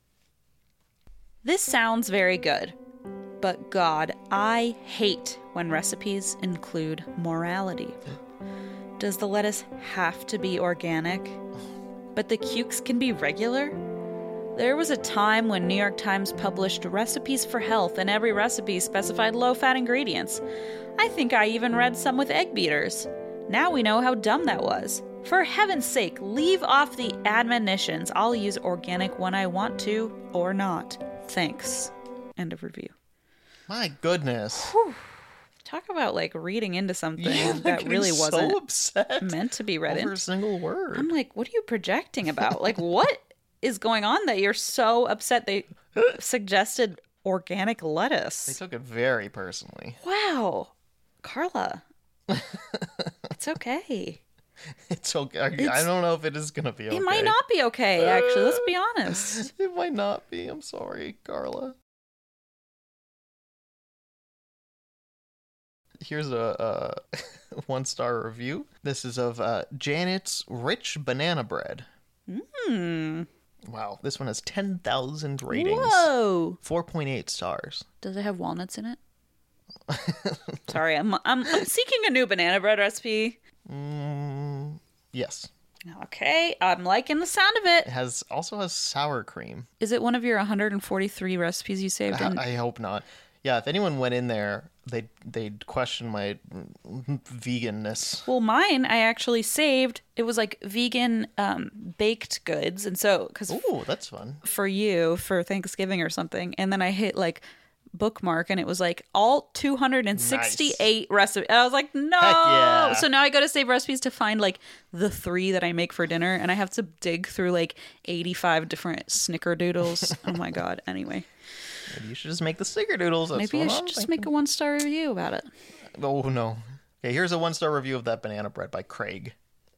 This sounds very good, but God, I hate when recipes include morality. Does the lettuce have to be organic? But the cukes can be regular? There was a time when New York Times published recipes for health, and every recipe specified low-fat ingredients. I think I even read some with egg beaters. Now we know how dumb that was. For heaven's sake, leave off the admonitions. I'll use organic when I want to, or not. Thanks. End of review. My goodness. Whew. Talk about, like, reading into something Yeah, that getting really wasn't so upset meant to be read over into. a single word. I'm like, what are you projecting about? Like, what is going on that you're so upset they suggested organic They lettuce? took it very personally. Wow. Carla. It's okay. It's okay. I, I It's- don't know if it is going to be okay. It might not be okay, actually. Let's be honest. It might not be. I'm sorry, Carla. Here's a, a one-star review. This is of uh, Janet's Rich Banana Bread. Hmm. Wow, this one has ten thousand ratings. Whoa. four point eight stars. Does it have walnuts in it? Sorry, I'm, I'm I'm seeking a new banana bread recipe. Mm, yes. Okay, I'm liking the sound of it. It has also has sour cream. Is it one of your one hundred forty-three recipes you saved? In? I hope not. Yeah, if anyone went in there, they'd, they'd question my veganness. Well, mine I actually saved. It was like vegan um, baked goods, and so because Ooh, that's fun. for you for Thanksgiving or something, and then I hit like bookmark, and it was like all two hundred sixty-eight recipes. I was like, no. Heck yeah. So now I go to save recipes to find like the three that I make for dinner, and I have to dig through like eighty-five different snickerdoodles. Oh my god. Anyway, Maybe you should just make the snickerdoodles. That's maybe I what should I'm just thinking. make a one-star review about it. Oh, no. Okay, here's a one-star review of that banana bread by Craig.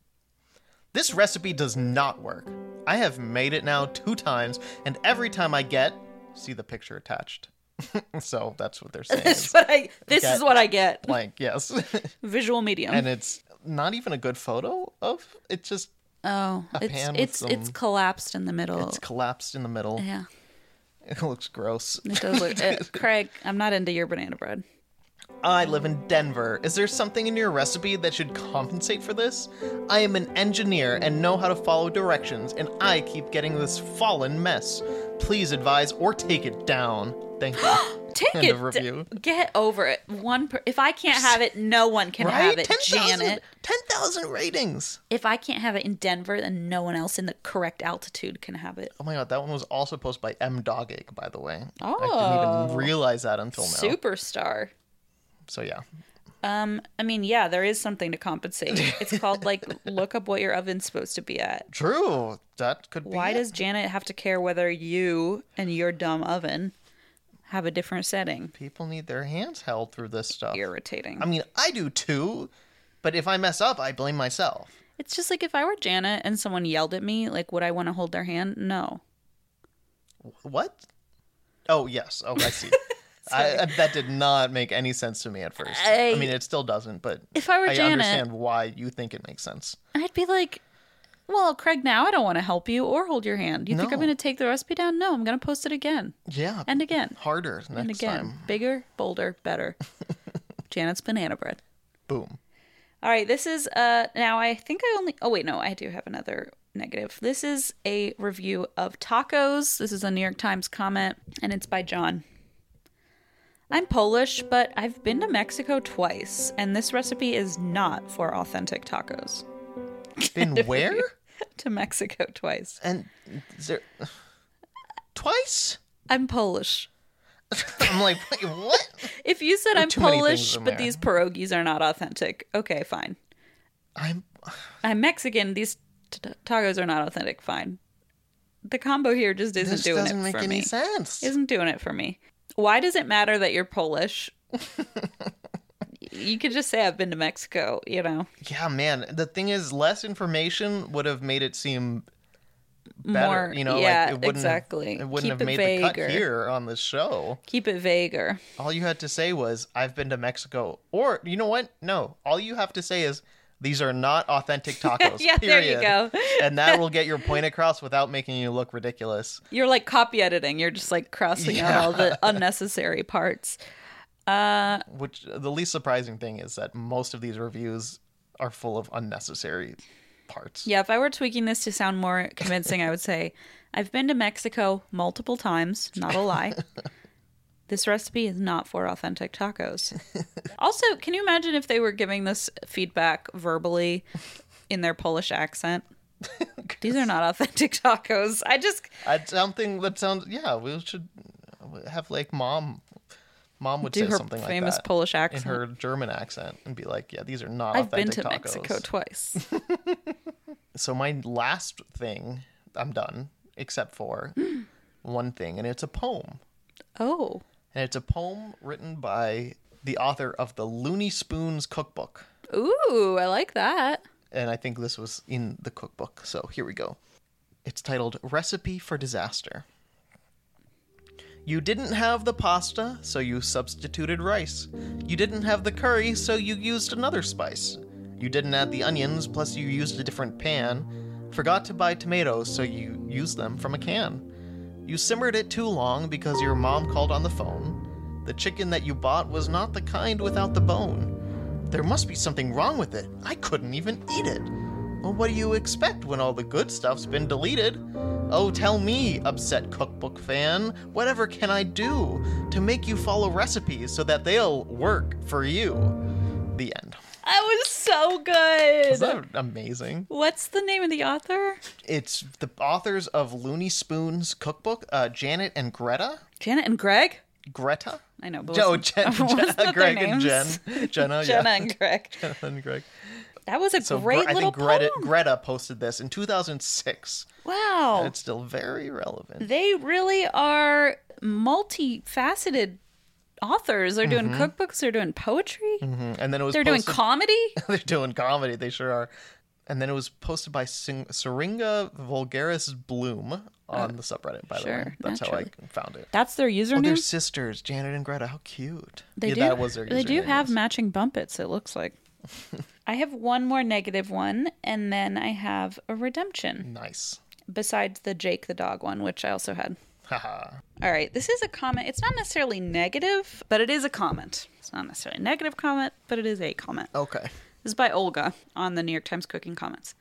This recipe does not work. I have made it now two times, and every time I get... See the picture attached. So that's what they're saying. This is It's what I. This Get- is what I get. like, yes. Visual medium. And it's not even a good photo of... It's just... oh, a it's pan with it's it's some- collapsed in the middle. It's collapsed in the middle. Yeah, It looks gross. it does look. It, Craig, I'm not into your banana bread. I live in Denver. Is there something in your recipe that should compensate for this? I am an engineer and know how to follow directions, and I keep getting this fallen mess. Please advise or take it down. Thank you. Take End it. of review. d- Get over it. One. Per- if I can't have it, no one can have it. ten thousand Janet. ten thousand ratings. If I can't have it in Denver, then no one else in the correct altitude can have it. Oh my god, that one was also posted by M Dogig, by the way. I didn't Oh. even realize that until now. Superstar. So yeah. Um, I mean, yeah, there is something to compensate. It's called like look up what your oven's supposed to be at. True. That could be Why it. does Janet have to care whether you and your dumb oven have a different setting? people need their hands held through this stuff? Irritating. I mean, I do too, but if I mess up, I blame myself. It's just like if I were Janet and someone yelled at me, like, would I want to hold their hand? No. What? Oh, yes. Oh, I see. I, I- that did not make any sense to me at first. I, I- mean, it still doesn't, but If I were I Janet- understand why you think it makes sense. I'd be like, well, Craig, now I don't want to help you or hold your hand. You think I'm No. going to take the recipe down? No, I'm going to post it again Yeah. and again Harder next and again. time. Bigger, bolder, better. Janet's banana bread. Boom. All right, this is uh now I think I only oh wait, no, I do have another negative. This is a review of tacos. This is a New York Times comment and it's by John. I'm Polish, but I've been to Mexico twice, and this recipe is not for authentic tacos. Been where? To Mexico twice. And is there twice? I'm Polish. I'm like, wait, what? If you said There are I'm too many Polish, things in but there. these pierogies are not authentic, okay, fine. I'm I'm Mexican, these t- t- tacos are not authentic, fine. The combo here just isn't this doing doesn't it make for any me. sense. Isn't doing it for me. Why does it matter that you're Polish? You could just say I've been to Mexico, you know. Yeah, man. The thing is, less information would have made it seem better. More, You know, yeah, like it wouldn't exactly. Have, it wouldn't Keep have it made the vaguer. cut here on the show. Keep it vaguer. All you had to say was, "I've been to Mexico," or you know what? No, all you have to say is, "These are not authentic tacos." Yeah, there you period. go. And that will get your point across without making you look ridiculous. You're like copy editing. You're just like crossing Yeah. out all the unnecessary parts. Which the least surprising thing is that most of these reviews are full of unnecessary parts. Yeah, if I were tweaking this to sound more convincing, I would say, I've been to Mexico multiple times, not a lie. This recipe is not for authentic tacos. Also, can you imagine if they were giving this feedback verbally in their Polish accent? These are not authentic tacos. I just, I, something that sounds, yeah, we should have like mom. Mom would Do say her something like famous that Polish accent. in her German accent and be like, yeah, these are not I've been authentic to tacos. Mexico twice. So my last thing, I'm done, except for one thing, and it's a poem. Oh. And it's a poem written by the author of the Looney Spoons cookbook. Ooh, I like that. And I think this was in the cookbook. So here we go. It's titled Recipe for Disaster. You didn't have the pasta, so you substituted rice. You didn't have the curry, so you used another spice. You didn't add the onions, plus you used a different pan. Forgot to buy tomatoes, so you used them from a can. You simmered it too long because your mom called on the phone. The chicken that you bought was not the kind without the bone. There must be something wrong with it. I couldn't even eat it. Well, what do you expect when all the good stuff's been deleted? Oh, tell me, upset cookbook fan, whatever can I do to make you follow recipes so that they'll work for you? The end. That was so good. Is that amazing? What's the name of the author? It's the authors of Looney Spoons cookbook, uh, Janet and Greta. Janet and Greg? Greta? I know, but Joe, what's- Jen, what's Jenna, not their Greg, and Jen. names? Jenna, Jenna yeah. and Greg. Jenna and Greg. That was a So great Gre- I little think Greta, poem. Greta posted this in two thousand six. Wow. And it's still very relevant. They really are multifaceted authors. They're doing cookbooks, they're doing poetry, Mhm. And then it was they're doing posted- comedy. They're doing comedy. They sure are. And then it was posted by Sing- Syringa Vulgaris Bloom on the subreddit, by the way. sure, That's naturally. how I found it. That's their Oh, username. they're sisters, Janet and Greta. How cute. They yeah, do. that was their They do username, have yes. matching bumpets, it looks like. I have one more negative one, and then I have a redemption. Nice. Besides the Jake the dog one, which I also had. Haha. All right, this is a comment. It's not necessarily negative, but it is a comment. It's not necessarily a negative comment, but it is a comment. Okay. This is by Olga on the New York Times Cooking Comments.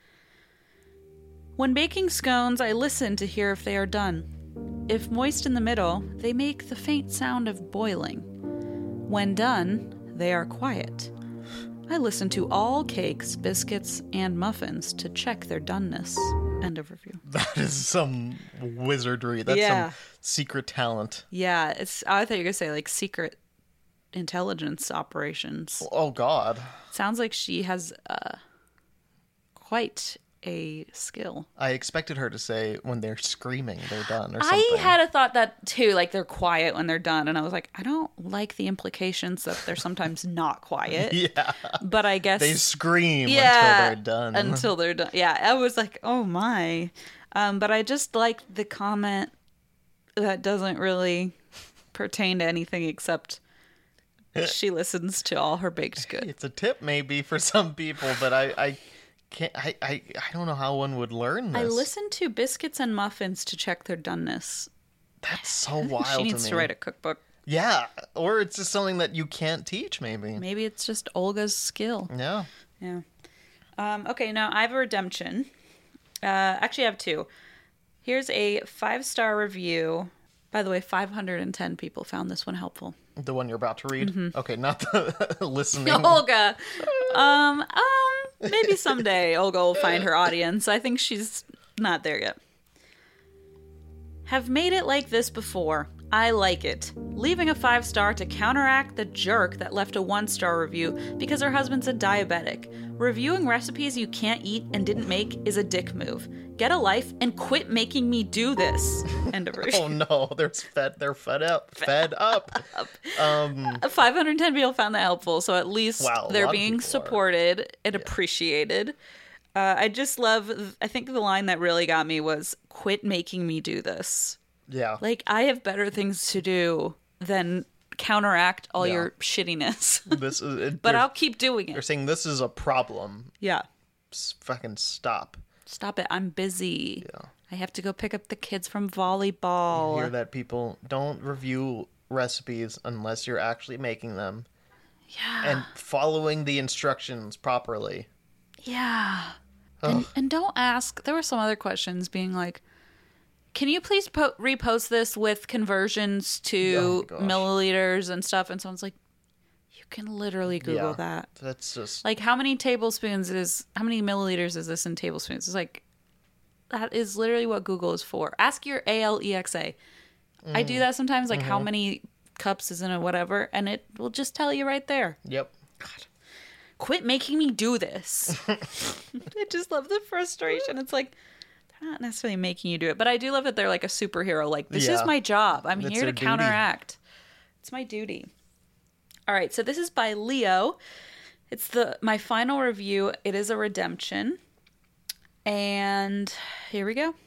When baking scones, I listen to hear if they are done. If moist in the middle, they make the faint sound of boiling. When done, they are quiet. I listen to all cakes, biscuits, and muffins to check their doneness. End of review. That is some wizardry. That's Yeah. some secret talent. Yeah, it's. I thought you were gonna say like secret intelligence operations. Oh, God. Sounds like she has uh, quite a skill. I expected her to say when they're screaming, they're done or something. I had a thought that too, like they're quiet when they're done, and I was like, I don't like the implications that they're sometimes not quiet. Yeah. But I guess They scream yeah, until they're done. Until they're done. Yeah, I was like, oh my. Um, but I just like the comment that doesn't really pertain to anything except she listens to all her baked goods. It's a tip maybe for some people, but I, I can't. I, I, I don't know how one would learn this. I listen to biscuits and muffins to check their doneness. That's so wild. She needs to, to me. write a cookbook. Yeah, or it's just something that you can't teach. Maybe. Maybe it's just Olga's skill. Yeah. Yeah. Um, okay, now I have a redemption. Uh, actually, I have two. Here's a five-star review. By the way, five hundred ten people found this one helpful. The one you're about to read. Mm-hmm. Okay, not the listening. Olga. Um, um, maybe someday Olga will find her audience. I think she's not there yet. Have made it like this before. I like it. Leaving a five star to counteract the jerk that left a one star review because her husband's a diabetic. Reviewing recipes you can't eat and didn't make is a dick move. Get a life and quit making me do this. End of review. Oh no, they're fed. They're fed up. Fed up. Um, five hundred ten people found that helpful, so at least Wow, a they're lot of being people are. supported and appreciated. Uh, I just love, I think the line that really got me was, quit making me do this. Yeah. Like, I have better things to do than counteract all Yeah. your shittiness. This is, it, But they're- I'll keep doing They're it. saying this is a problem. Yeah. S- fucking stop. Stop it. I'm busy. Yeah. I have to go pick up the kids from Hear volleyball. that people don't review recipes unless you're actually making them Yeah. and following the instructions properly. Yeah. And, and don't ask. There were some other questions being like, can you please po- repost this with conversions to Oh my gosh. milliliters and stuff? And someone's like, you can literally Google Yeah. that. That's just Like, how many tablespoons is, how many milliliters is this in tablespoons? It's like, that is literally what Google is for. Ask your Alexa. I do that sometimes, like, how many cups is in a whatever, and it will just tell you right there. yep. Quit making me do this. I just love the frustration. It's like, they're not necessarily making you do it, but I do love that they're like a superhero. Like, this is Yeah. my job. I'm That's here to their duty. counteract. It's my duty. All right, so this is by Leo. It's the my final review. It is a redemption. And here we go.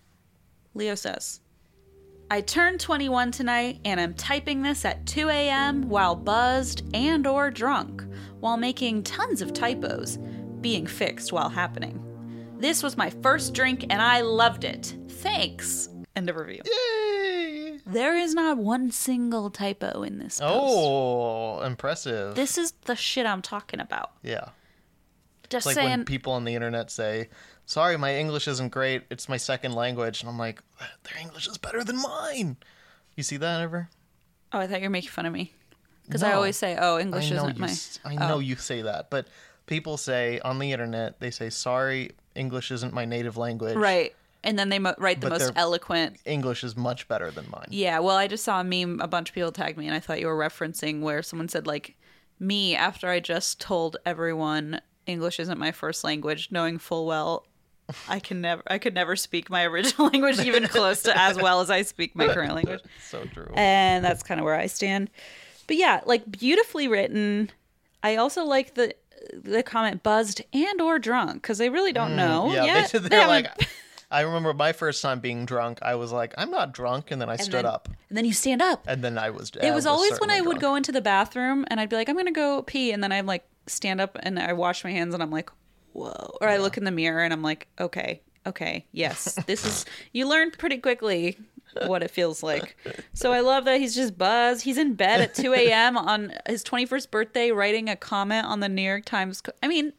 Leo says, I turned twenty-one tonight and I'm typing this at two a.m. while buzzed and or drunk, while making tons of typos, being fixed while happening. This was my first drink and I loved it. Thanks. End of review. Yay! There is not one single typo in this post. Oh, impressive. This is the shit I'm talking about. yeah. Just It's like saying. when people on the internet say, sorry, my English isn't great. It's my second language. And I'm like, their English is better than mine. You see that ever? Oh, I thought you were making fun of me. Because I No. always say, oh, English I know isn't you, my... s- I know Oh. you say that. But people say on the internet, they say, sorry, English isn't my native language. Right. And then they mo- write the But most they're- eloquent... English is much better than mine. Yeah, well, I just saw a meme, a bunch of people tagged me, and I thought you were referencing where someone said, like, me, after I just told everyone English isn't my first language, knowing full well I can never, I could never speak my original language even close to as well as I speak my current language. So true. And that's kind of where I stand. But yeah, like, beautifully written. I also like the the comment buzzed and or drunk, because they really don't know Mm, yeah, yet. they, They they're haven't- like, I remember my first time being drunk. I was like, I'm not drunk, and then I and stood then- up, And then you stand up. and then I was. It was always when I would drunk. go into the bathroom and I'd be like, I'm going to go pee. And then I'd like stand up and I wash my hands and I'm like, whoa. Or I look in the mirror and I'm like, okay, okay, yes, this is, you learn pretty quickly what it feels like. So I love that he's just buzzed. He's in bed at two a.m. on his twenty-first birthday writing a comment on the New York Times. Co- I mean,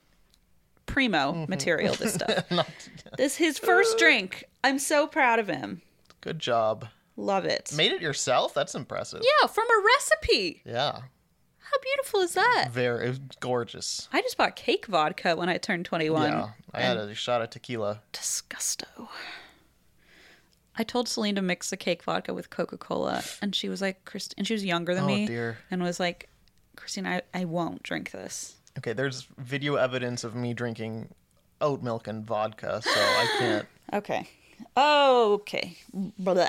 primo material, this stuff. This his first drink. I'm so proud of him. Good job. Love it. Made it yourself? That's impressive. Yeah, from a recipe. Yeah. How beautiful is that? Very it was gorgeous. I just bought cake vodka when I turned twenty-one. Yeah. I had a shot of tequila. Disgusto. I told Celine to mix the cake vodka with Coca-Cola, and she was like, Christ- and she was younger than Oh, me, dear. and was like, Christine, I, I won't drink this. Okay, there's video evidence of me drinking oat milk and vodka, so I can't. Okay. Okay. Blah.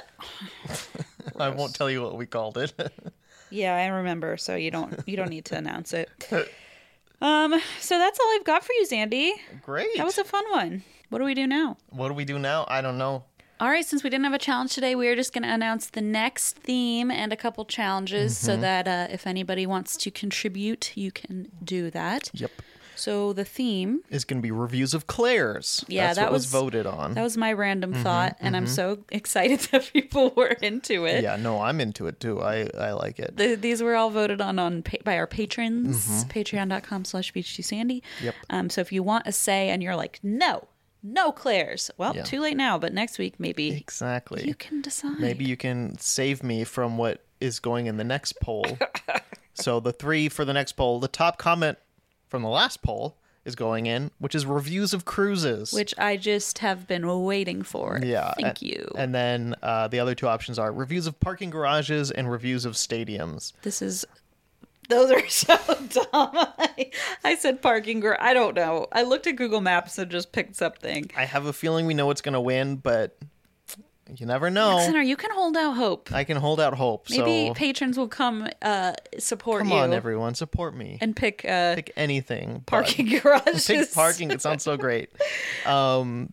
I won't tell you what we called it. Yeah, I remember, so you don't you don't need to announce it. Um, so that's all I've got for you, Zandy. Great. That was a fun one. What do we do now? What do we do now? I don't know. All right, since we didn't have a challenge today, we are just going to announce the next theme and a couple challenges so that uh, if anybody wants to contribute, you can do that. Yep. So the theme, Is going to be reviews of Claire's. Yeah, That's that what was, was- voted on. that was my random thought, and I'm so excited that people were into it. Yeah, no, I'm into it too. I, I like it. The, these were all voted on, on pa- by our patrons, patreon.com slash beach2sandy. Yep. Um, so if you want a say and you're like, no, no Claire's, well, Yeah. too late now, but next week maybe Exactly. you can decide. Maybe you can save me from what is going in the next poll. So the three for the next poll, the top comment from the last poll is going in, which is reviews of cruises. Which I just have been waiting for. yeah, Thank a- you. And then uh, the other two options are reviews of parking garages and reviews of stadiums. This is. Those are so dumb. I, I said parking garage. I don't know. I looked at Google Maps and just picked something. I have a feeling we know what's going to win, but You never know. Listener, you can hold out hope. I can hold out hope. Maybe so patrons will come uh, support come you. on, everyone, support me. And pick, uh, pick anything. parking but- garages. Pick parking. It sounds so great. Um,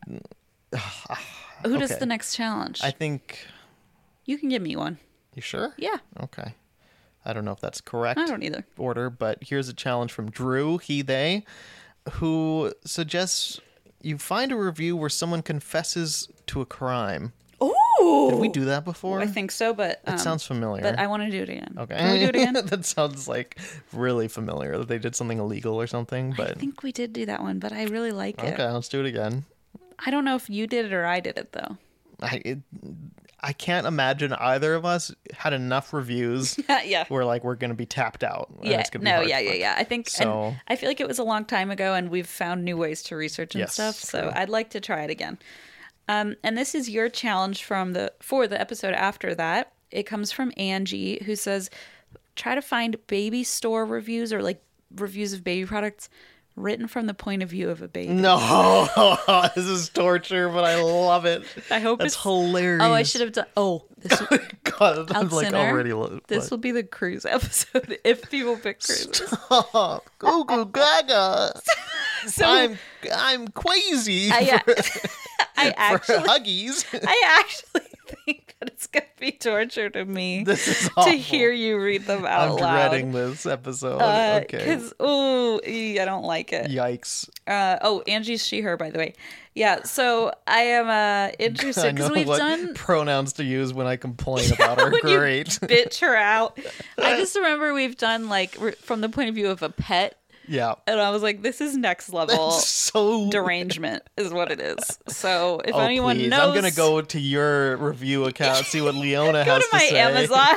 Who does okay. the next challenge? I think. You can give me one. You sure? Yeah. Okay. I don't know if that's correct. I don't either. Order, but here's a challenge from Drew, he, they, who suggests you find a review where someone confesses to a crime. Ooh. Did we do that before? I think so, but It um, sounds familiar. But I want to do it again. Okay. Can we do it again? That sounds like really familiar. That they did something illegal or something. But I think we did do that one, but I really like it. okay, let's do it again. I don't know if you did it or I did it though. I it, I can't imagine either of us had enough reviews. Yeah. Where like we're gonna be tapped out. and Yeah. it's gonna be No. hard Yeah. to Yeah. find. Yeah. I think. So- And I feel like it was a long time ago, and we've found new ways to research and Yes, stuff. So true. I'd like to try it again. Um, and this is your challenge from the for the episode after that. It comes from Angie, who says, try to find baby store reviews or like reviews of baby products written from the point of view of a baby. No, this is torture, but I love it. I hope That's it's hilarious. Oh, I should have done. Oh, this. God, I'm like Elsinore, already. lo- This what? will be the cruise episode if people pick cruises. Stop. Goo goo gaga. So I'm I'm crazy I, uh, for, I for actually, huggies. I actually think that it's gonna be torture to me This is to awful. hear you read them out I'm loud. dreading this episode. Uh, okay. Because ooh, ee, I don't like it. Yikes. Uh, oh, Angie's she her by the way. Yeah, so I am uh, I interested know because we've what done pronouns to use when I complain about her. when you Great. bitch her out. I just remember we've done like re- from the point of view of a pet. Yeah. And I was like, this is next level So derangement is what it is. So if oh, anyone please. knows, I'm gonna go to your review account, see what Leona go has to my say. Amazon.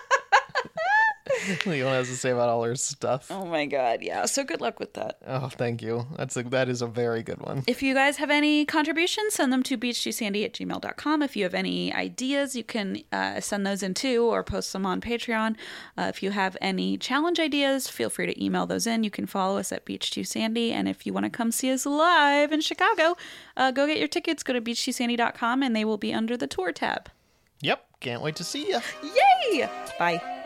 Leona has to say about all her stuff. Oh my god, yeah. So good luck with that. Oh, thank you. That's a, that is a very good one. If you guys have any contributions, send them to beach to sandy at gmail dot com. If you have any ideas, you can uh, send those in too or post them on Patreon. Uh, if you have any challenge ideas, feel free to email those in. You can follow us at beach to sandy. And if you want to come see us live in Chicago, uh, go get your tickets. Go to beach to sandy dot com and they will be under the tour tab. Yep. Can't wait to see you. Yay! Bye.